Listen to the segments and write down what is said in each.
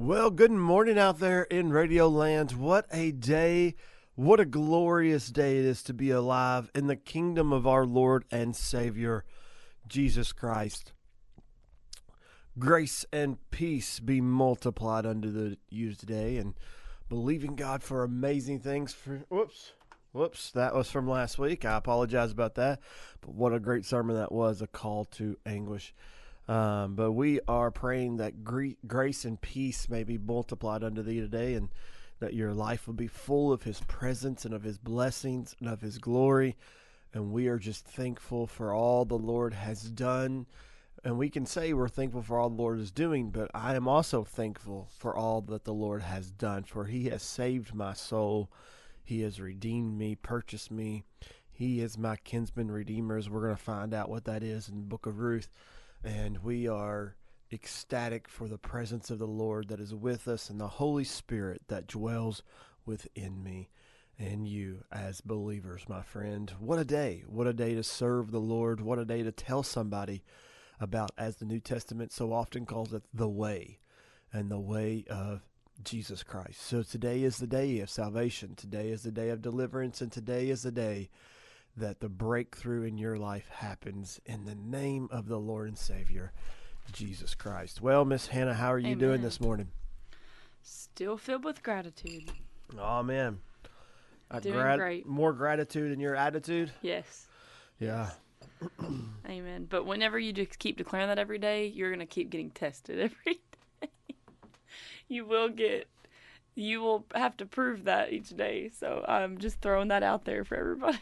Well, good morning out there in Radio Land. What a day. What a glorious day it is to be alive in the kingdom of our Lord and Savior, Jesus Christ. Grace and peace be multiplied unto you today, and believing God for amazing things. Whoops, that was from last week. I apologize about that. But what a great sermon that was, a call to anguish. But we are praying that grace and peace may be multiplied unto thee today, and that your life will be full of his presence and of his blessings and of his glory. And we are just thankful for all the Lord has done. And we can say we're thankful for all the Lord is doing, but I am also thankful for all that the Lord has done, for he has saved my soul. He has redeemed me, purchased me. He is my kinsman redeemer, as we're going to find out what that is in the book of Ruth. And we are ecstatic for the presence of the Lord that is with us and the Holy Spirit that dwells within me and you as believers, my friend. What a day. What a day to serve the Lord. What a day to tell somebody about, as the New Testament so often calls it, the way, and the way of Jesus Christ. So today is the day of salvation. Today is the day of deliverance, and today is the day that the breakthrough in your life happens in the name of the Lord and Savior, Jesus Christ. Well, Miss Hannah, how are you doing this morning? Still filled with gratitude. Oh, man. Doing great. More gratitude in your attitude? Yes. Yeah. Yes. Amen. But whenever you just keep declaring that every day, you're going to keep getting tested every day. You will have to prove that each day. So I'm just throwing that out there for everybody.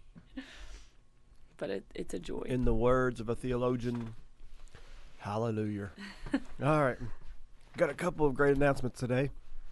But it's a joy. In the words of a theologian, hallelujah. All right. Got a couple of great announcements today.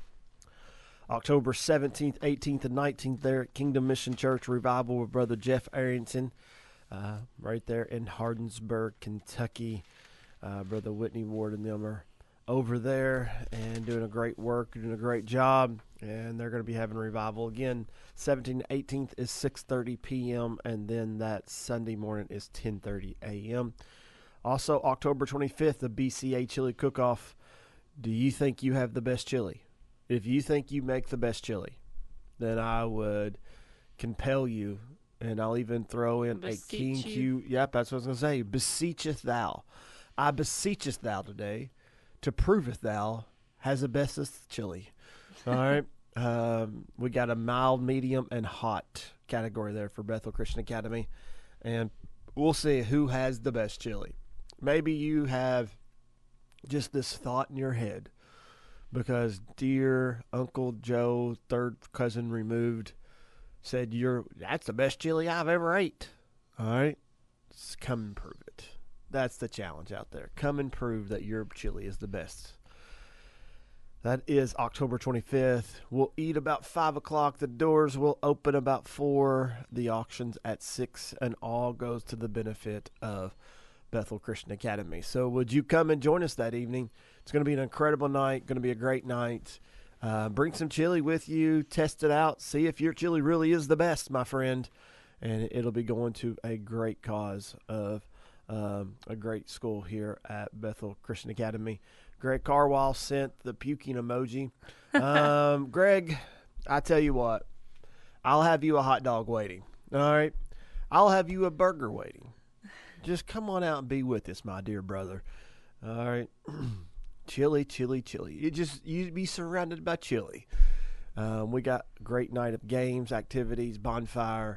October 17th, 18th, and 19th there at Kingdom Mission Church Revival with Brother Jeff Arrington, right there in Hardinsburg, Kentucky. Brother Whitney Ward and them are over there and doing a great work, doing a great job, and they're going to be having a revival again. 17th, 18th is 6:30 p.m., and then that Sunday morning is 10:30 a.m. Also, October 25th, the BCA Chili Cook-Off. Do you think you have the best chili? If you think you make the best chili, then I would compel you, and I'll even throw in a King Q. Yep, that's what I was going to say. Beseecheth thou. I beseecheth thou today to proveth thou has the bestest chili. All right. We got a mild, medium, and hot category there for Bethel Christian Academy, and we'll see who has the best chili. Maybe you have just this thought in your head because dear Uncle Joe, third cousin removed, said that's the best chili I've ever ate. All right, just come and prove it. That's the challenge out there. Come and prove that your chili is the best. That is October 25th. We'll eat about 5 o'clock. The doors will open about 4. The auction's at 6, and all goes to the benefit of Bethel Christian Academy. So would you come and join us that evening? It's going to be an incredible night, going to be a great night. Bring some chili with you. Test it out. See if your chili really is the best, my friend. And it'll be going to a great cause of a great school here at Bethel Christian Academy. Greg Carwall sent the puking emoji. Greg, I tell you what, I'll have you a hot dog waiting. All right? I'll have you a burger waiting. Just come on out and be with us, my dear brother. All right? Chili, chili, chili. You be surrounded by chili. We got a great night of games, activities, bonfire.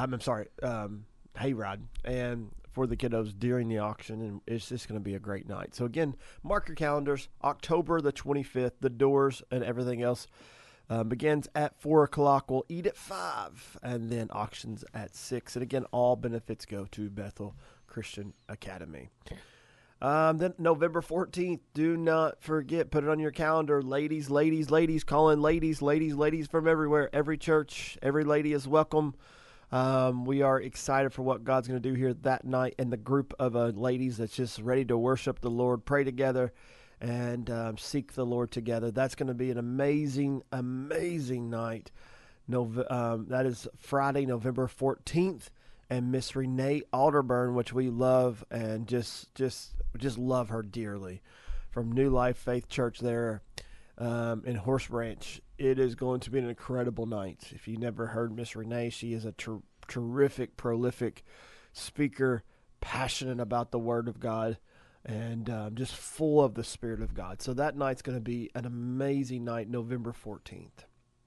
Hayride. And for the kiddos during the auction, and it's just going to be a great night. So again, mark your calendars. October the 25th, the doors and everything else begins at 4 o'clock. We'll eat at 5, and then auctions at 6. And again, all benefits go to Bethel Christian Academy. Then November 14th, do not forget, put it on your calendar. Ladies, call in ladies from everywhere. Every church, every lady is welcome. We are excited for what God's going to do here that night, and the group of ladies that's just ready to worship the Lord, pray together, and seek the Lord together. That's going to be an amazing night. That is Friday, November 14th, and Miss Renee Alderburn, which we love and just love her dearly, from New Life Faith Church there in Horse Ranch. It is going to be an incredible night. If you never heard Miss Renee, she is a terrific, prolific speaker, passionate about the Word of God, and just full of the Spirit of God. So that night's going to be an amazing night, November 14th.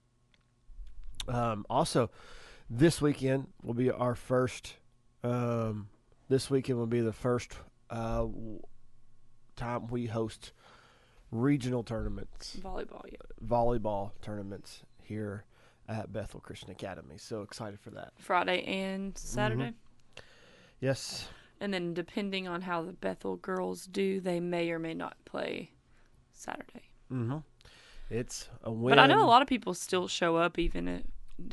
Also, this weekend will be our first. This weekend will be the first time we host regional tournaments, volleyball tournaments here at Bethel Christian Academy. So excited for that. Friday and Saturday. Mm-hmm. Yes. And then depending on how the Bethel girls do, they may or may not play Saturday. Mm-hmm. It's a win. But I know a lot of people still show up, even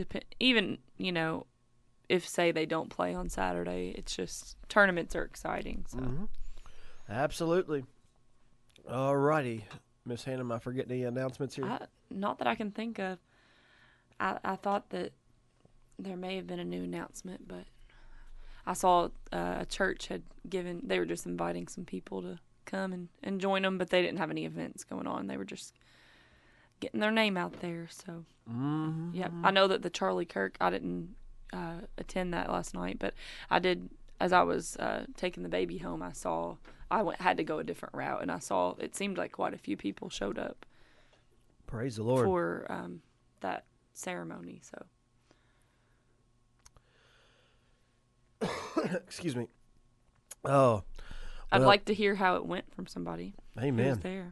if say they don't play on Saturday. It's just tournaments are exciting. So. Mm-hmm. Absolutely. All righty. Miss Hannah, am I forgetting any announcements here? Not that I can think of. I thought that there may have been a new announcement, but I saw a church they were just inviting some people to come and join them, but they didn't have any events going on. They were just getting their name out there. So, yeah, I know that the Charlie Kirk, I didn't attend that last night, but I did. As I was taking the baby home, had to go a different route, and I saw it seemed like quite a few people showed up. Praise the Lord for that ceremony. So, excuse me. Oh, I'd like to hear how it went from somebody. Amen. Who was there.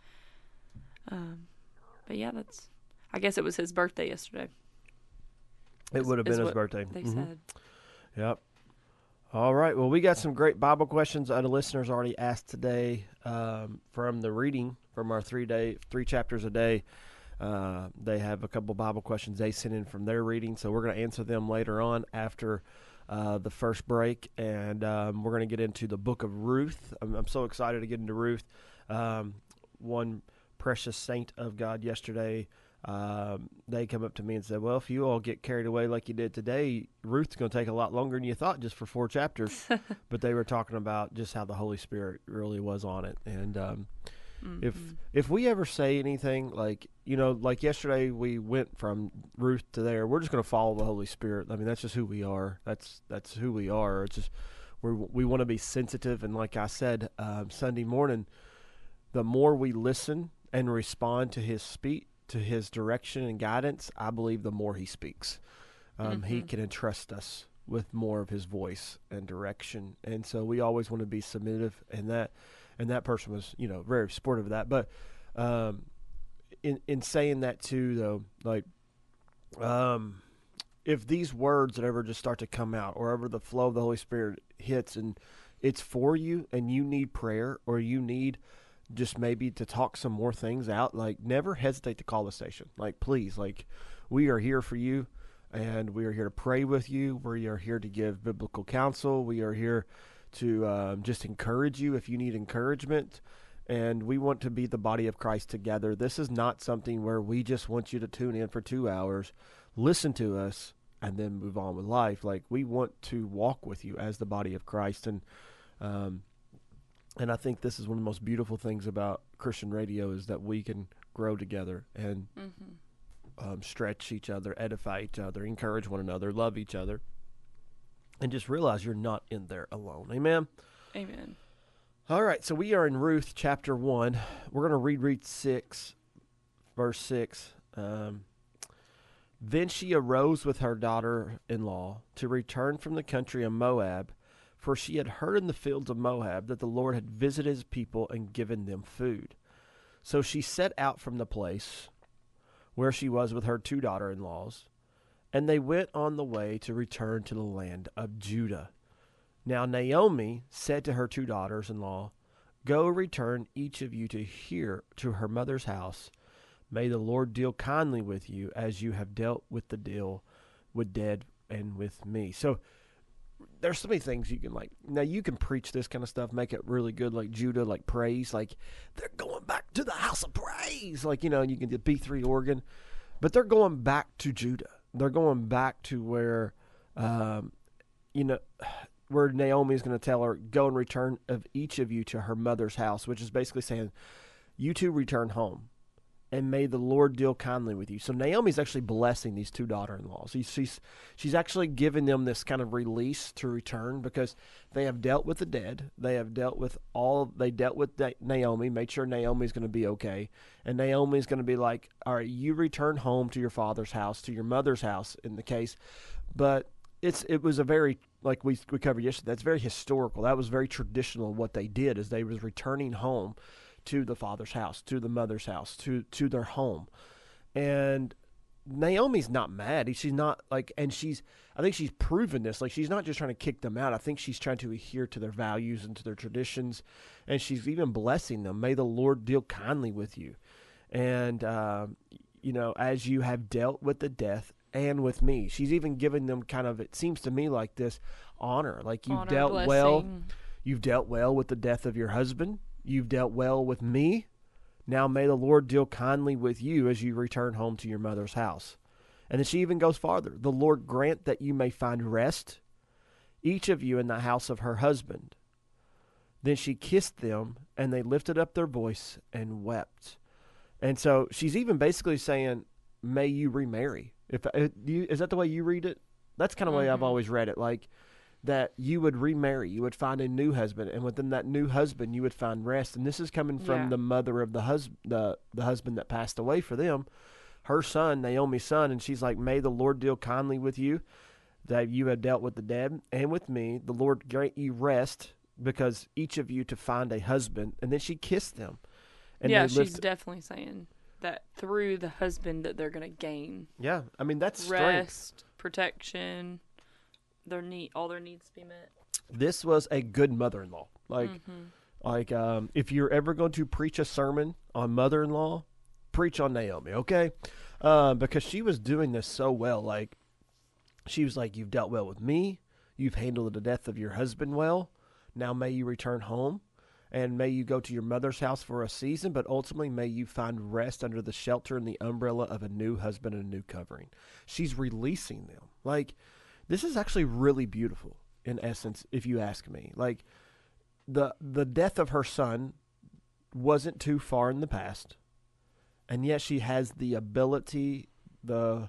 But yeah, I guess it was his birthday yesterday. It would have been his birthday. They said. Yep. All right. Well, we got some great Bible questions the listeners already asked today from the reading from our 3 chapters a day. They have a couple Bible questions they sent in from their reading, so we're going to answer them later on after the first break, and we're going to get into the book of Ruth. I'm so excited to get into Ruth. One precious saint of God yesterday, they come up to me and said, well, if you all get carried away like you did today, Ruth's going to take a lot longer than you thought just for 4 chapters. But they were talking about just how the Holy Spirit really was on it. And if we ever say anything like yesterday we went from Ruth to there, we're just going to follow the Holy Spirit. I mean, that's just who we are. That's who we are. It's just we want to be sensitive. And like I said, Sunday morning, the more we listen and respond to his speech, to his direction and guidance, I believe the more he speaks. He can entrust us with more of his voice and direction. And so we always want to be submissive, and that person was, very supportive of that. But in saying that too, though, like if these words that ever just start to come out, or ever the flow of the Holy Spirit hits and it's for you and you need prayer, or you need just maybe to talk some more things out, like never hesitate to call the station. Like, please, like we are here for you, and we are here to pray with you. We are here to give biblical counsel. We are here to just encourage you if you need encouragement. And we want to be the body of Christ together. This is not something where we just want you to tune in for 2 hours, listen to us, and then move on with life. Like, we want to walk with you as the body of Christ. And I think this is one of the most beautiful things about Christian radio, is that we can grow together and stretch each other, edify each other, encourage one another, love each other, and just realize you're not in there alone. Amen? Amen. All right, so we are in Ruth chapter 1. We're going to read 6, verse 6. Then she arose with her daughter-in-law to return from the country of Moab, for she had heard in the fields of Moab that the Lord had visited his people and given them food. So she set out from the place where she was with her 2 daughter-in-laws, and they went on the way to return to the land of Judah. Now Naomi said to her 2 daughters-in-law, Go return each of you to her mother's house. May the Lord deal kindly with you as you have dealt with dead and with me. So there's so many things you can now you can preach this kind of stuff, make it really good, like Judah, like praise, like they're going back to the house of praise. Like, you can get B3 organ, but they're going back to Judah. They're going back to where, where Naomi is going to tell her, go and return of each of you to her mother's house, which is basically saying, you two return home. and may the Lord deal kindly with you. So Naomi's actually blessing these two daughter-in-laws. She's actually giving them this kind of release to return because they have dealt with the dead. They dealt with Naomi, made sure Naomi's going to be okay. And Naomi's going to be like, all right, you return home to your father's house, to your mother's house in the case. But it was a very, like we covered yesterday, that's very historical. That was very traditional. What they did is they was returning home to the father's house, to the mother's house, to their home. And Naomi's not mad. She's not like, I think she's proven this. Like, she's not just trying to kick them out. I think she's trying to adhere to their values and to their traditions. And she's even blessing them. May the Lord deal kindly with you. And, as you have dealt with the death and with me. She's even given them kind of, it seems to me like this honor. Like, you've dealt well with the death of your husband. You've dealt well with me. Now may the Lord deal kindly with you as you return home to your mother's house. And then she even goes farther. The Lord grant that you may find rest, each of you in the house of her husband. Then she kissed them, and they lifted up their voice and wept. And so she's even basically saying, may you remarry. Is that the way you read it? That's kind of the way I've always read it. Like, that you would remarry, you would find a new husband, and within that new husband you would find rest. And this is coming from the mother of the husband that passed away for them, her son, Naomi's son. And she's like, may the Lord deal kindly with you, that you have dealt with the dead and with me. The Lord grant you rest, because each of you to find a husband. And then she kissed them. And she's definitely saying that through the husband that they're going to gain. Yeah, I mean, that's rest, strength. Protection, all their needs to be met. This was a good mother-in-law. If you're ever going to preach a sermon on mother-in-law, preach on Naomi, okay? Because she was doing this so well. Like, she was like, you've dealt well with me. You've handled the death of your husband well. Now may you return home, and may you go to your mother's house for a season, but ultimately may you find rest under the shelter and the umbrella of a new husband and a new covering. She's releasing them. Like, this is actually really beautiful, in essence, if you ask me. Like, the death of her son wasn't too far in the past, and yet she has the ability, the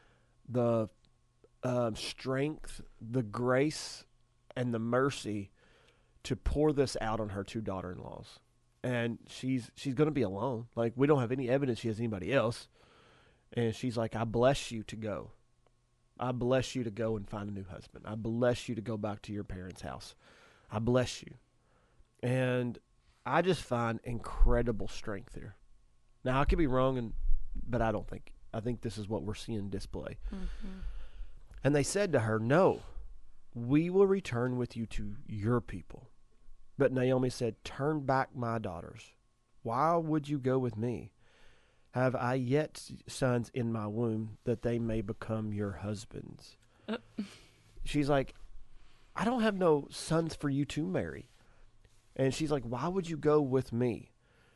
strength, the grace, and the mercy to pour this out on her two daughter-in-laws. And she's going to be alone. Like, we don't have any evidence she has anybody else. And she's like, I bless you to go. I bless you to go and find a new husband. I bless you to go back to your parents' house. I bless you. And I just find incredible strength here. Now, I could be wrong, but I don't think. I think this is what we're seeing display. Mm-hmm. And they said to her, no, we will return with you to your people. But Naomi said, turn back, my daughters. Why would you go with me? Have I yet sons in my womb that they may become your husbands? She's like, I don't have no sons for you to marry. And she's like, why would you go with me?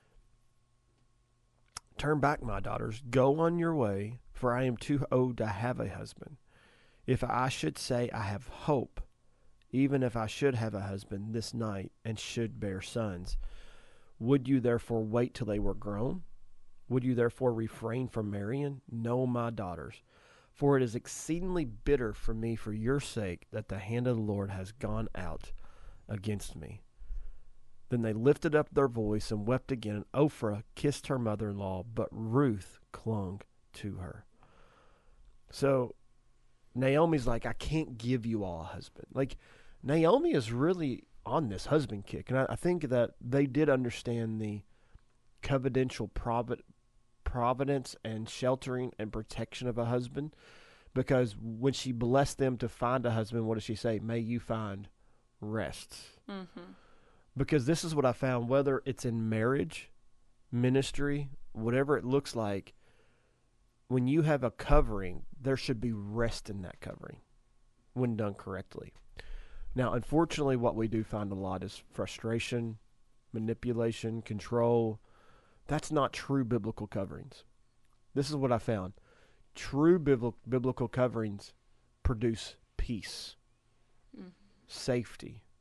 Turn back, my daughters. Go on your way, for I am too old to have a husband. If I should say I have hope, even if I should have a husband this night and should bear sons, would you therefore wait till they were grown? Would you therefore refrain from marrying? No, my daughters, for it is exceedingly bitter for me for your sake that the hand of the Lord has gone out against me. Then they lifted up their voice and wept again, and Ophrah kissed her mother-in-law, but Ruth clung to her. So Naomi's like, I can't give you all a husband. Like, Naomi is really on this husband kick. And I think that they did understand the covenantal providence and sheltering and protection of a husband, because when she blessed them to find a husband, what does she say? May you find rest. Mm-hmm. Because this is what I found, whether it's in marriage, ministry, whatever it looks like, when you have a covering, there should be rest in that covering when done correctly. Now, unfortunately, what we do find a lot is frustration, manipulation, control. That's not true biblical coverings. This is what I found. True biblical coverings produce peace, safety,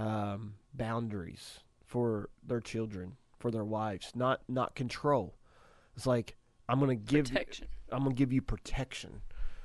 boundaries for their children, for their wives, not control. It's like, I'm going to give Protection. I'm going to give you protection.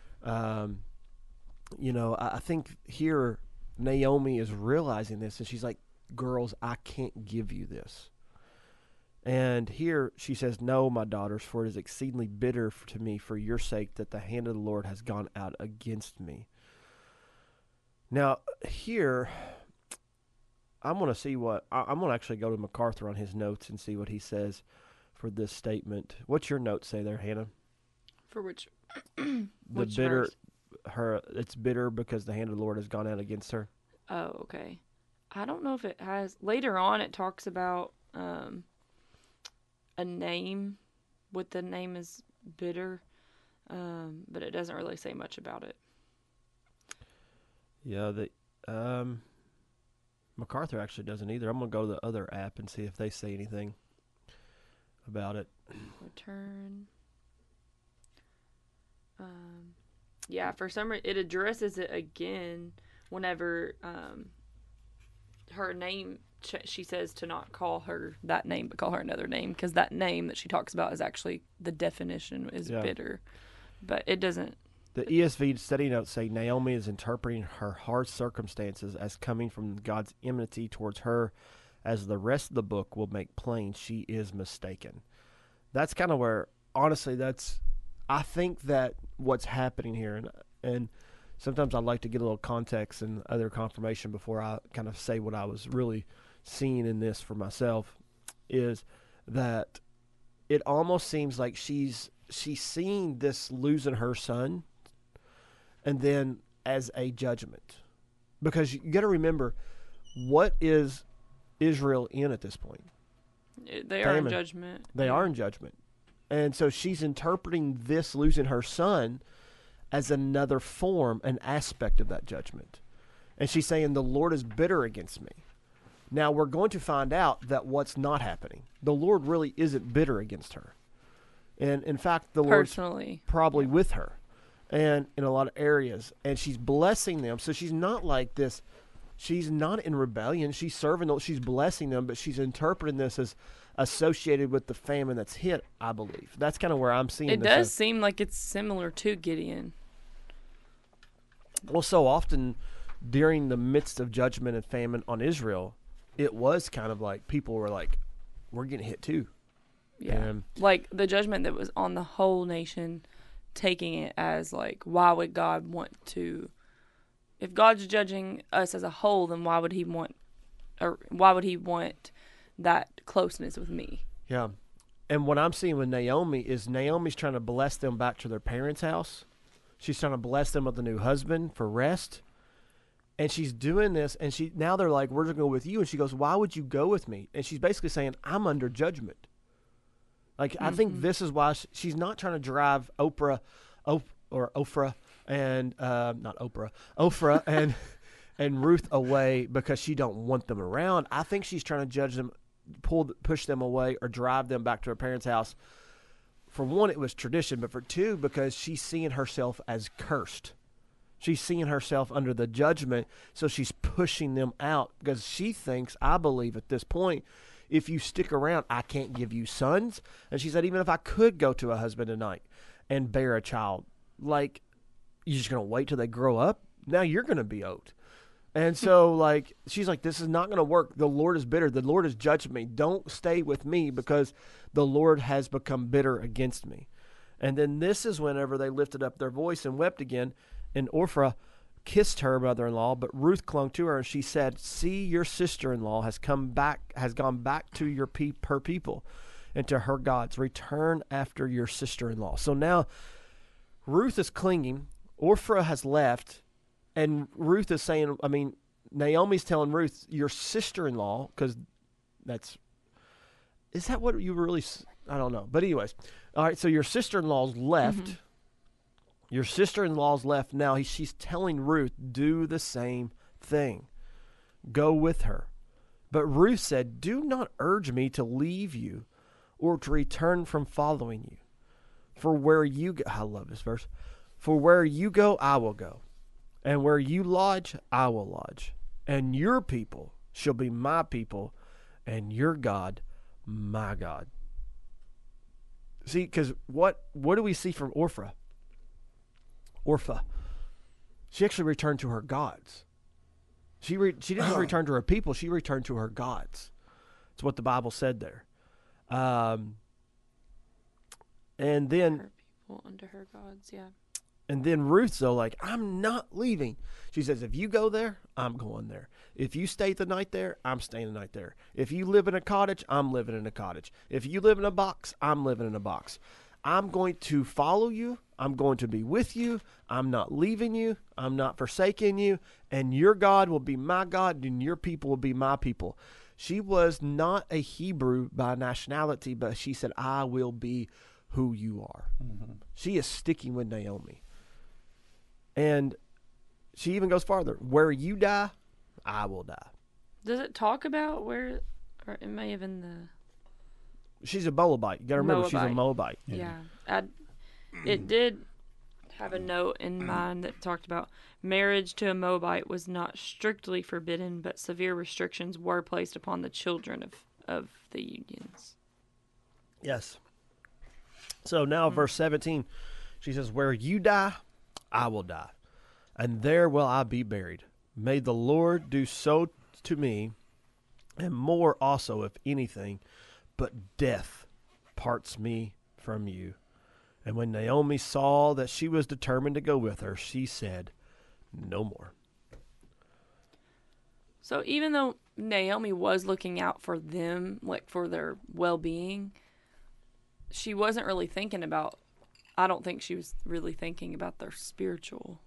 I think here Naomi is realizing this, and she's like, girls, I can't give you this. And here she says, no, my daughters, for it is exceedingly bitter to me for your sake that the hand of the Lord has gone out against me. Now, here, I'm going to see I'm going to actually go to MacArthur on his notes and see what he says for this statement. What's your notes say there, Hannah? For which? The which bitter, verse? it's bitter because the hand of the Lord has gone out against her. Oh, okay. I don't know if it has. Later on, it talks about a name. What the name is bitter, but it doesn't really say much about it. Yeah, MacArthur actually doesn't either. I'm going to go to the other app and see if they say anything about it. Return. Yeah, for some reason, it addresses it again whenever her name, she says to not call her that name, but call her another name, because that name that she talks about is actually, the definition is bitter. But it doesn't. The ESV study notes say Naomi is interpreting her hard circumstances as coming from God's enmity towards her, as the rest of the book will make plain she is mistaken. That's kind of where, honestly, I think that what's happening here, and sometimes I like to get a little context and other confirmation before I kind of say what I was really seeing in this for myself, is that it almost seems like she's seeing this losing her son, and then as a judgment. Because you got to remember, what is Israel in at this point? They are in judgment. They are in judgment. And so she's interpreting this losing her son as another form, an aspect of that judgment. And she's saying, the Lord is bitter against me. Now, we're going to find out that what's not happening. The Lord really isn't bitter against her. And in fact, the Lord's probably with her, and in a lot of areas. And she's blessing them. So she's not like this. She's not in rebellion. She's serving them. She's blessing them, but she's interpreting this as associated with the famine that's hit, I believe. That's kind of where I'm seeing it. It this does seem like it's similar to Gideon. Well, so often during the midst of judgment and famine on Israel, it was kind of like people were like, we're getting hit too. Yeah. Like the judgment that was on the whole nation, taking it as like, why would God want to, if God's judging us as a whole, then why would he want that closeness with me? Yeah. And what I'm seeing with Naomi is Naomi's trying to bless them back to their parents' house. She's trying to bless them with a new husband for rest. And she's doing this, and now they're like, we're going to go with you. And she goes, why would you go with me? And she's basically saying, I'm under judgment. Like, I think this is why she's not trying to drive Ophrah and Ruth away because she don't want them around. I think she's trying to judge them, push them away, or drive them back to her parents' house. For one, it was tradition, but for two, because she's seeing herself as cursed. She's seeing herself under the judgment, so she's pushing them out because she thinks, I believe at this point, if you stick around, I can't give you sons. And she said, even if I could go to a husband tonight and bear a child, like, you're just going to wait till they grow up? Now you're going to be old. And so, like, she's like, this is not going to work. The Lord is bitter. The Lord has judged me. Don't stay with me because the Lord has become bitter against me. And then this is whenever they lifted up their voice and wept again. And Ophrah kissed her mother-in-law, but Ruth clung to her, and she said, see, your sister-in-law has gone back to her people and to her gods. Return after your sister-in-law. So now Ruth is clinging. Ophrah has left, and Ruth is saying, Naomi's telling Ruth, your sister-in-law, because is that what you really, I don't know. But anyways, all right, so your sister-in-law's left. Mm-hmm. Your sister-in-law's left. Now she's telling Ruth, do the same thing. Go with her. But Ruth said, do not urge me to leave you or to return from following you. For where you go, I love this verse. For where you go, I will go. And where you lodge, I will lodge. And your people shall be my people, and your God, my God. See, because what do we see from Orpha? Orpha. She actually returned to her gods. She didn't return to her people. She returned to her gods. That's what the Bible said there. And then Her people unto her gods, yeah. And then Ruth's though, like, I'm not leaving. She says, if you go there, I'm going there. If you stay the night there, I'm staying the night there. If you live in a cottage, I'm living in a cottage. If you live in a box, I'm living in a box. I'm going to follow you. I'm going to be with you. I'm not leaving you. I'm not forsaking you. And your God will be my God, and your people will be my people. She was not a Hebrew by nationality, but she said, I will be who you are. Mm-hmm. She is sticking with Naomi. And she even goes farther. Where you die, I will die. Does it talk about where, or it may have been the... She's a Moabite. You got to remember, she's a Moabite. Yeah. It did have a note in mind that talked about marriage to a Moabite was not strictly forbidden, but severe restrictions were placed upon the children of the unions. Yes. So now verse 17, she says, where you die, I will die, and there will I be buried. May the Lord do so to me, and more also, if anything, but death parts me from you. And when Naomi saw that she was determined to go with her, she said, no more. So even though Naomi was looking out for them, like for their well-being, she wasn't really thinking about, I don't think she was really thinking about their spiritual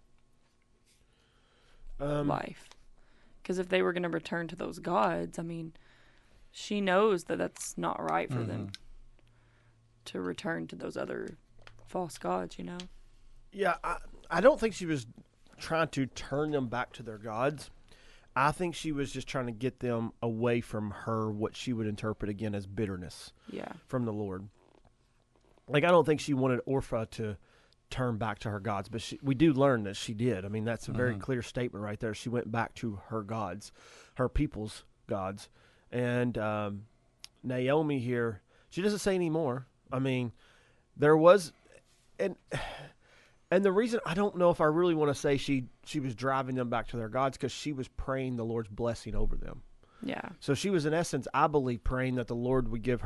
life. Because if they were going to return to those gods, I mean, she knows that that's not right for them to return to those other false gods, you know? Yeah, I don't think she was trying to turn them back to their gods. I think she was just trying to get them away from her, what she would interpret again as bitterness from the Lord. Like, I don't think she wanted Orpha to turn back to her gods, but we do learn that she did. I mean, that's a very clear statement right there. She went back to her gods, her people's gods. And Naomi here, she doesn't say any more. I mean, there was, and the reason I don't know if I really want to say she was driving them back to their gods, because she was praying the Lord's blessing over them. Yeah. So she was, in essence, I believe, praying that the Lord would give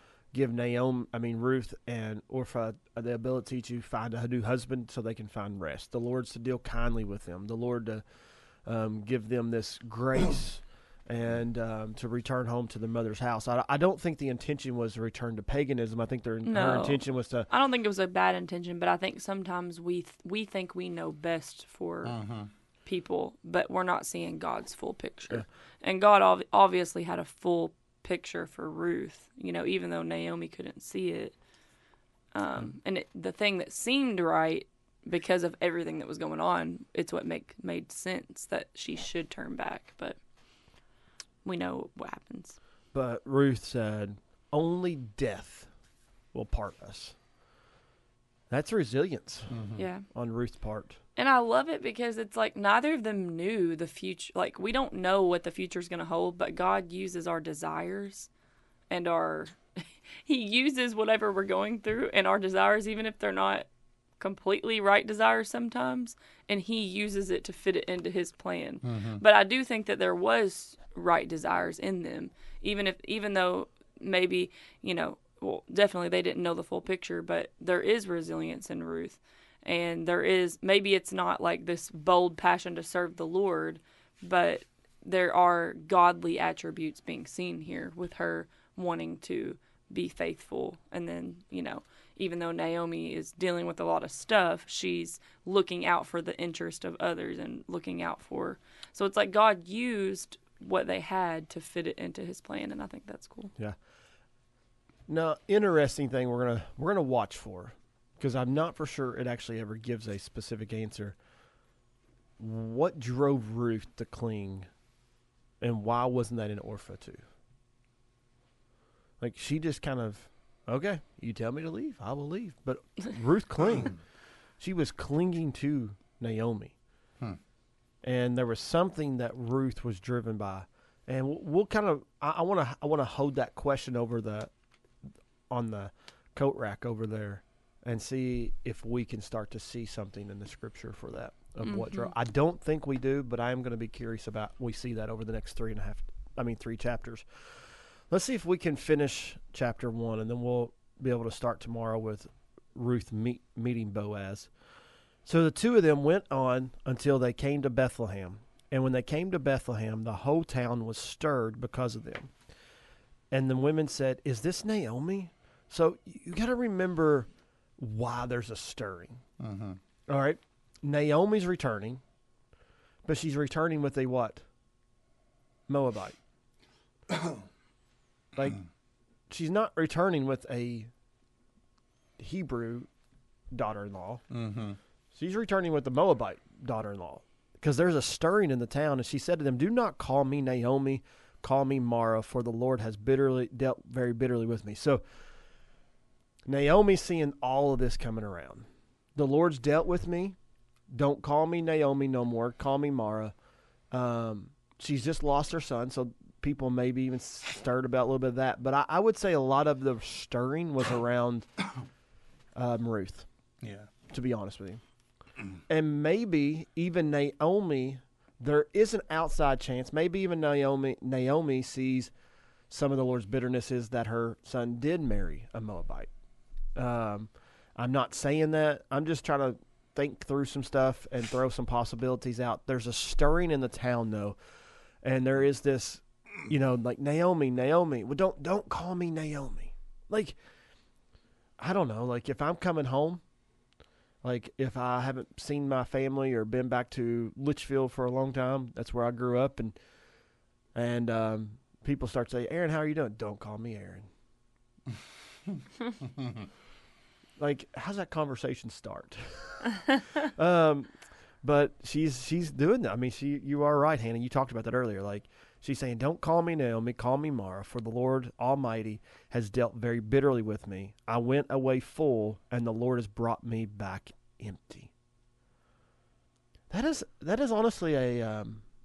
Ruth and Orpha the ability to find a new husband so they can find rest. The Lord's to deal kindly with them. The Lord to give them this grace and to return home to the mother's house. I don't think the intention was to return to paganism. I think her intention was to... I don't think it was a bad intention, but I think sometimes we think we know best for people, but we're not seeing God's full picture. Yeah. And God obviously had a full picture for Ruth, you know, even though Naomi couldn't see it. And the thing that seemed right, because of everything that was going on, it's what made sense that she should turn back, but we know what happens. But Ruth said, only death will part us. That's resilience on Ruth's part. And I love it because it's like neither of them knew the future. Like, we don't know what the future is going to hold, but God uses our desires and He uses whatever we're going through and our desires, even if they're not completely right desires sometimes, and He uses it to fit it into His plan. But I do think that there was right desires in them, even though maybe, you know, well, definitely they didn't know the full picture, but there is resilience in Ruth. And there is, maybe it's not like this bold passion to serve the Lord, but there are godly attributes being seen here with her wanting to be faithful. And then, you know, even though Naomi is dealing with a lot of stuff, she's looking out for the interest of others and looking out for. So it's like God used what they had to fit it into His plan, and I think that's cool. Yeah. Now, interesting thing we're gonna watch for, because I'm not for sure it actually ever gives a specific answer. What drove Ruth to cling, and why wasn't that in Orpha too? Like, she just kind of, okay, you tell me to leave, I will leave. But Ruth clung. She was clinging to Naomi. And there was something that Ruth was driven by. And we'll kind of, I want to hold that question over on the coat rack over there and see if we can start to see something in the scripture for that of what drove. I don't think we do, but I am going to be curious about we see that over the next 3 chapters. Let's see if we can finish chapter 1, and then we'll be able to start tomorrow with Ruth meeting Boaz. So the two of them went on until they came to Bethlehem. And when they came to Bethlehem, the whole town was stirred because of them. And the women said, "Is this Naomi?" So you got to remember why there's a stirring. Mm-hmm. All right. Naomi's returning, but she's returning with a what? Moabite. Like, she's not returning with a Hebrew daughter-in-law. Mm-hmm. She's returning with the Moabite daughter-in-law because there's a stirring in the town. And she said to them, "Do not call me Naomi, call me Mara, for the Lord has dealt very bitterly with me." So Naomi's seeing all of this coming around. The Lord's dealt with me. Don't call me Naomi no more. Call me Mara. She's just lost her son, so people maybe even stirred about a little bit of that. But I would say a lot of the stirring was around Ruth, Yeah. to be honest with you. And maybe even Naomi, there is an outside chance, maybe even Naomi sees some of the Lord's bitterness is that her son did marry a Moabite. I'm not saying that. I'm just trying to think through some stuff and throw some possibilities out. There's a stirring in the town, though, and there is this, like Naomi. Well, don't call me Naomi. Like, I don't know. Like, if I'm coming home, like if I haven't seen my family or been back to Litchfield for a long time, that's where I grew up, and people start saying, "Aaron, how are you doing?" Don't call me Aaron. Like, how's that conversation start? But she's doing that. I mean, you are right, Hannah. You talked about that earlier. Like, she's saying, "Don't call me Naomi, call me Mara, for the Lord Almighty has dealt very bitterly with me. I went away full, and the Lord has brought me back empty." That is honestly a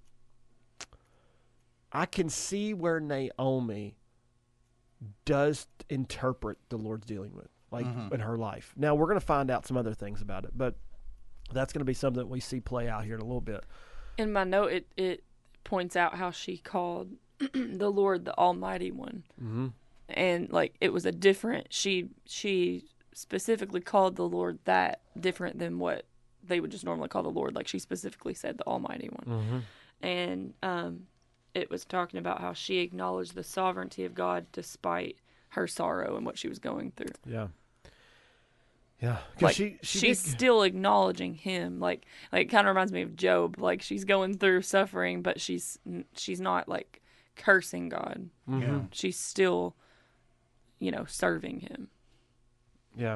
I can see where Naomi does interpret the Lord's dealing with, like in her life. Now, we're going to find out some other things about it, but that's going to be something that we see play out here in a little bit. In my note, it points out how she called the Lord the Almighty One. Mm-hmm. And, like, it was a different, she specifically called the Lord that different than what they would just normally call the Lord. Like, she specifically said the Almighty One. Mm-hmm. And it was talking about how she acknowledged the sovereignty of God despite her sorrow and what she was going through. Yeah. Yeah. Like, she's still acknowledging him. Like it kind of reminds me of Job. Like, she's going through suffering, but she's not, like, cursing God. Mm-hmm. Yeah. She's still, serving him. Yeah.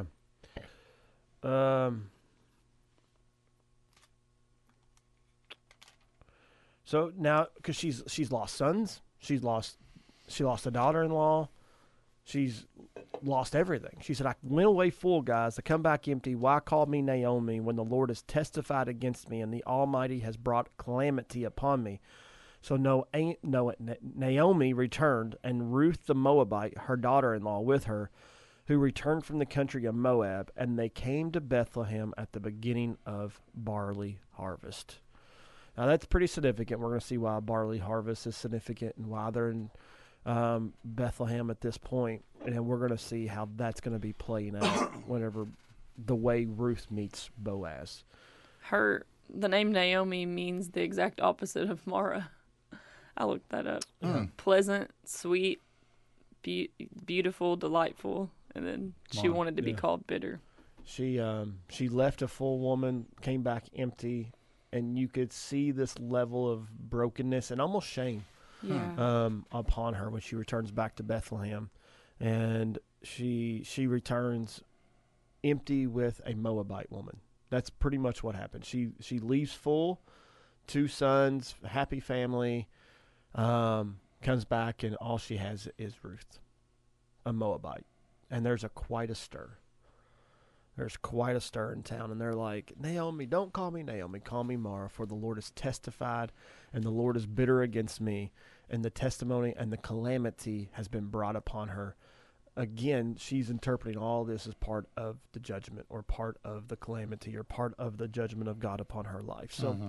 So now, because she's lost sons, she lost a daughter-in-law, she's lost everything. She said, "I went away full, guys. I come back empty. Why call me Naomi when the Lord has testified against me and the Almighty has brought calamity upon me?" So Naomi returned, and Ruth the Moabite, her daughter-in-law, with her, who returned from the country of Moab, and they came to Bethlehem at the beginning of barley harvest. Now, that's pretty significant. We're going to see why barley harvest is significant and why they're in Bethlehem at this point. And we're going to see how that's going to be playing out whenever the way Ruth meets Boaz. The name Naomi means the exact opposite of Mara. I looked that up. Pleasant, sweet, beautiful, delightful. And then she wanted to be called bitter. She left a full woman, came back empty. And you could see this level of brokenness and almost shame upon her when she returns back to Bethlehem. And she returns empty with a Moabite woman. That's pretty much what happened. She leaves full, 2 sons, happy family, comes back, and all she has is Ruth, a Moabite. And there's quite a stir. There's quite a stir in town, and they're like, "Naomi, don't call me Naomi, call me Mara, for the Lord has testified, and the Lord is bitter against me, and the testimony and the calamity has been brought upon her." again, she's interpreting all this as part of the judgment or part of the calamity or part of the judgment of God upon her life. So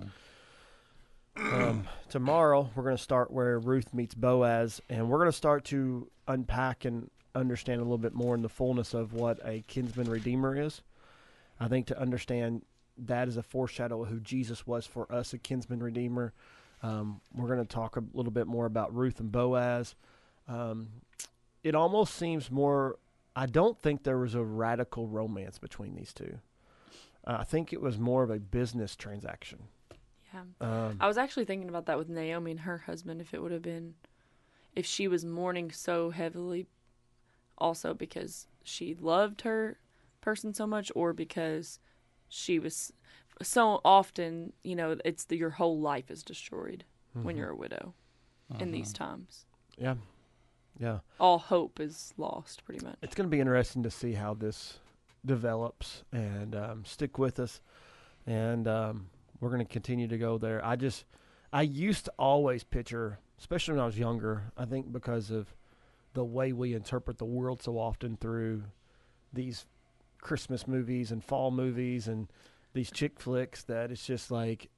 tomorrow we're going to start where Ruth meets Boaz, and we're going to start to unpack and understand a little bit more in the fullness of what a kinsman redeemer is. I think to understand that is a foreshadow of who Jesus was for us, a kinsman redeemer. We're going to talk a little bit more about Ruth and Boaz. It almost seems more, I don't think there was a radical romance between these two. I think it was more of a business transaction. Yeah. I was actually thinking about that with Naomi and her husband, if it would have been, if she was mourning so heavily also because she loved her person so much, or because she was so often, it's your whole life is destroyed when you're a widow in these times. Yeah. Yeah. All hope is lost, pretty much. It's going to be interesting to see how this develops, and stick with us. And we're going to continue to go there. I used to always picture, especially when I was younger, I think because of the way we interpret the world so often through these Christmas movies and fall movies and these chick flicks, that it's just like,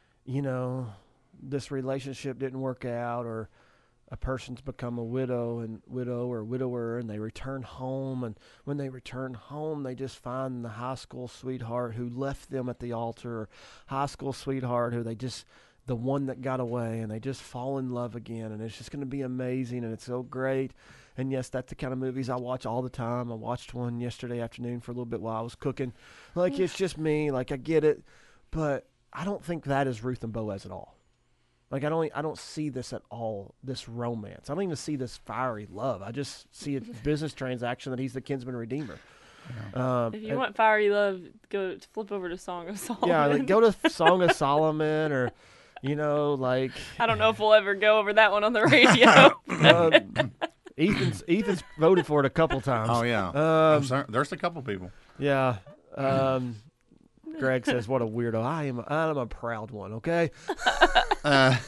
this relationship didn't work out, or a person's become a widow or widower, and they return home, and when they return home, they just find the high school sweetheart who left them at the altar, or high school sweetheart who the one that got away, and they just fall in love again, and it's just going to be amazing, and it's so great. And yes, that's the kind of movies I watch all the time. I watched one yesterday afternoon for a little bit while I was cooking. Like, it's just me. Like, I get it, but I don't think that is Ruth and Boaz at all. Like, I don't see this at all, this romance. I don't even see this fiery love. I just see a business transaction that he's the kinsman redeemer. Yeah. If you want fiery love, flip over to Song of Solomon. Yeah, like, go to Song of Solomon, or, like... I don't know if we'll ever go over that one on the radio. Ethan's voted for it a couple times. Oh, yeah. There's a couple people. Yeah. Greg says, "What a weirdo! I'm a proud one." Okay. I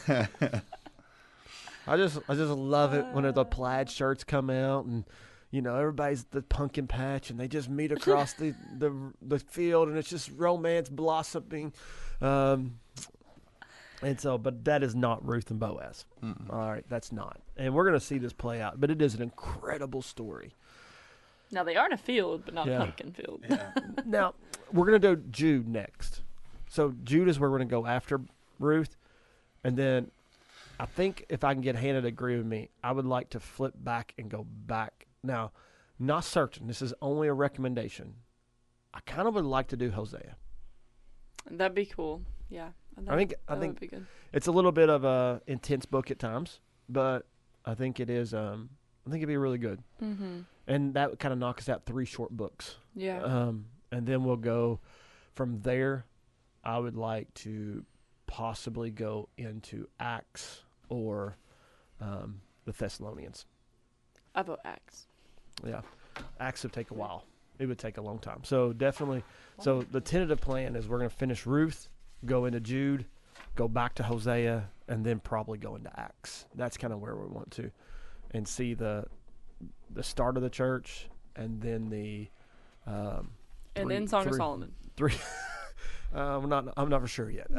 just love it when the plaid shirts come out, and everybody's at the pumpkin patch, and they just meet across the field, and it's just romance blossoming. And so, but that is not Ruth and Boaz. Mm-mm. All right, that's not. And we're going to see this play out, but it is an incredible story. Now, they are in a field, but not a pumpkin field. Yeah. Now, we're going to do Jude next. So Jude is where we're going to go after Ruth. And then I think if I can get Hannah to agree with me, I would like to flip back and go back. Now, not certain. This is only a recommendation. I kind of would like to do Hosea. That'd be cool. Yeah. I think would be good. It's a little bit of a intense book at times, but I think it is. I think it'd be really good. Mm-hmm. And that would kind of knock us out 3 short books. Yeah. And then we'll go from there. I would like to possibly go into Acts or the Thessalonians. I vote Acts. Yeah. Acts would take a while. It would take a long time. So definitely. So the tentative plan is we're going to finish Ruth, go into Jude, go back to Hosea, and then probably go into Acts. That's kind of where we want to, and see the start of the church, and then then Song of Solomon. 3. I'm not for sure yet.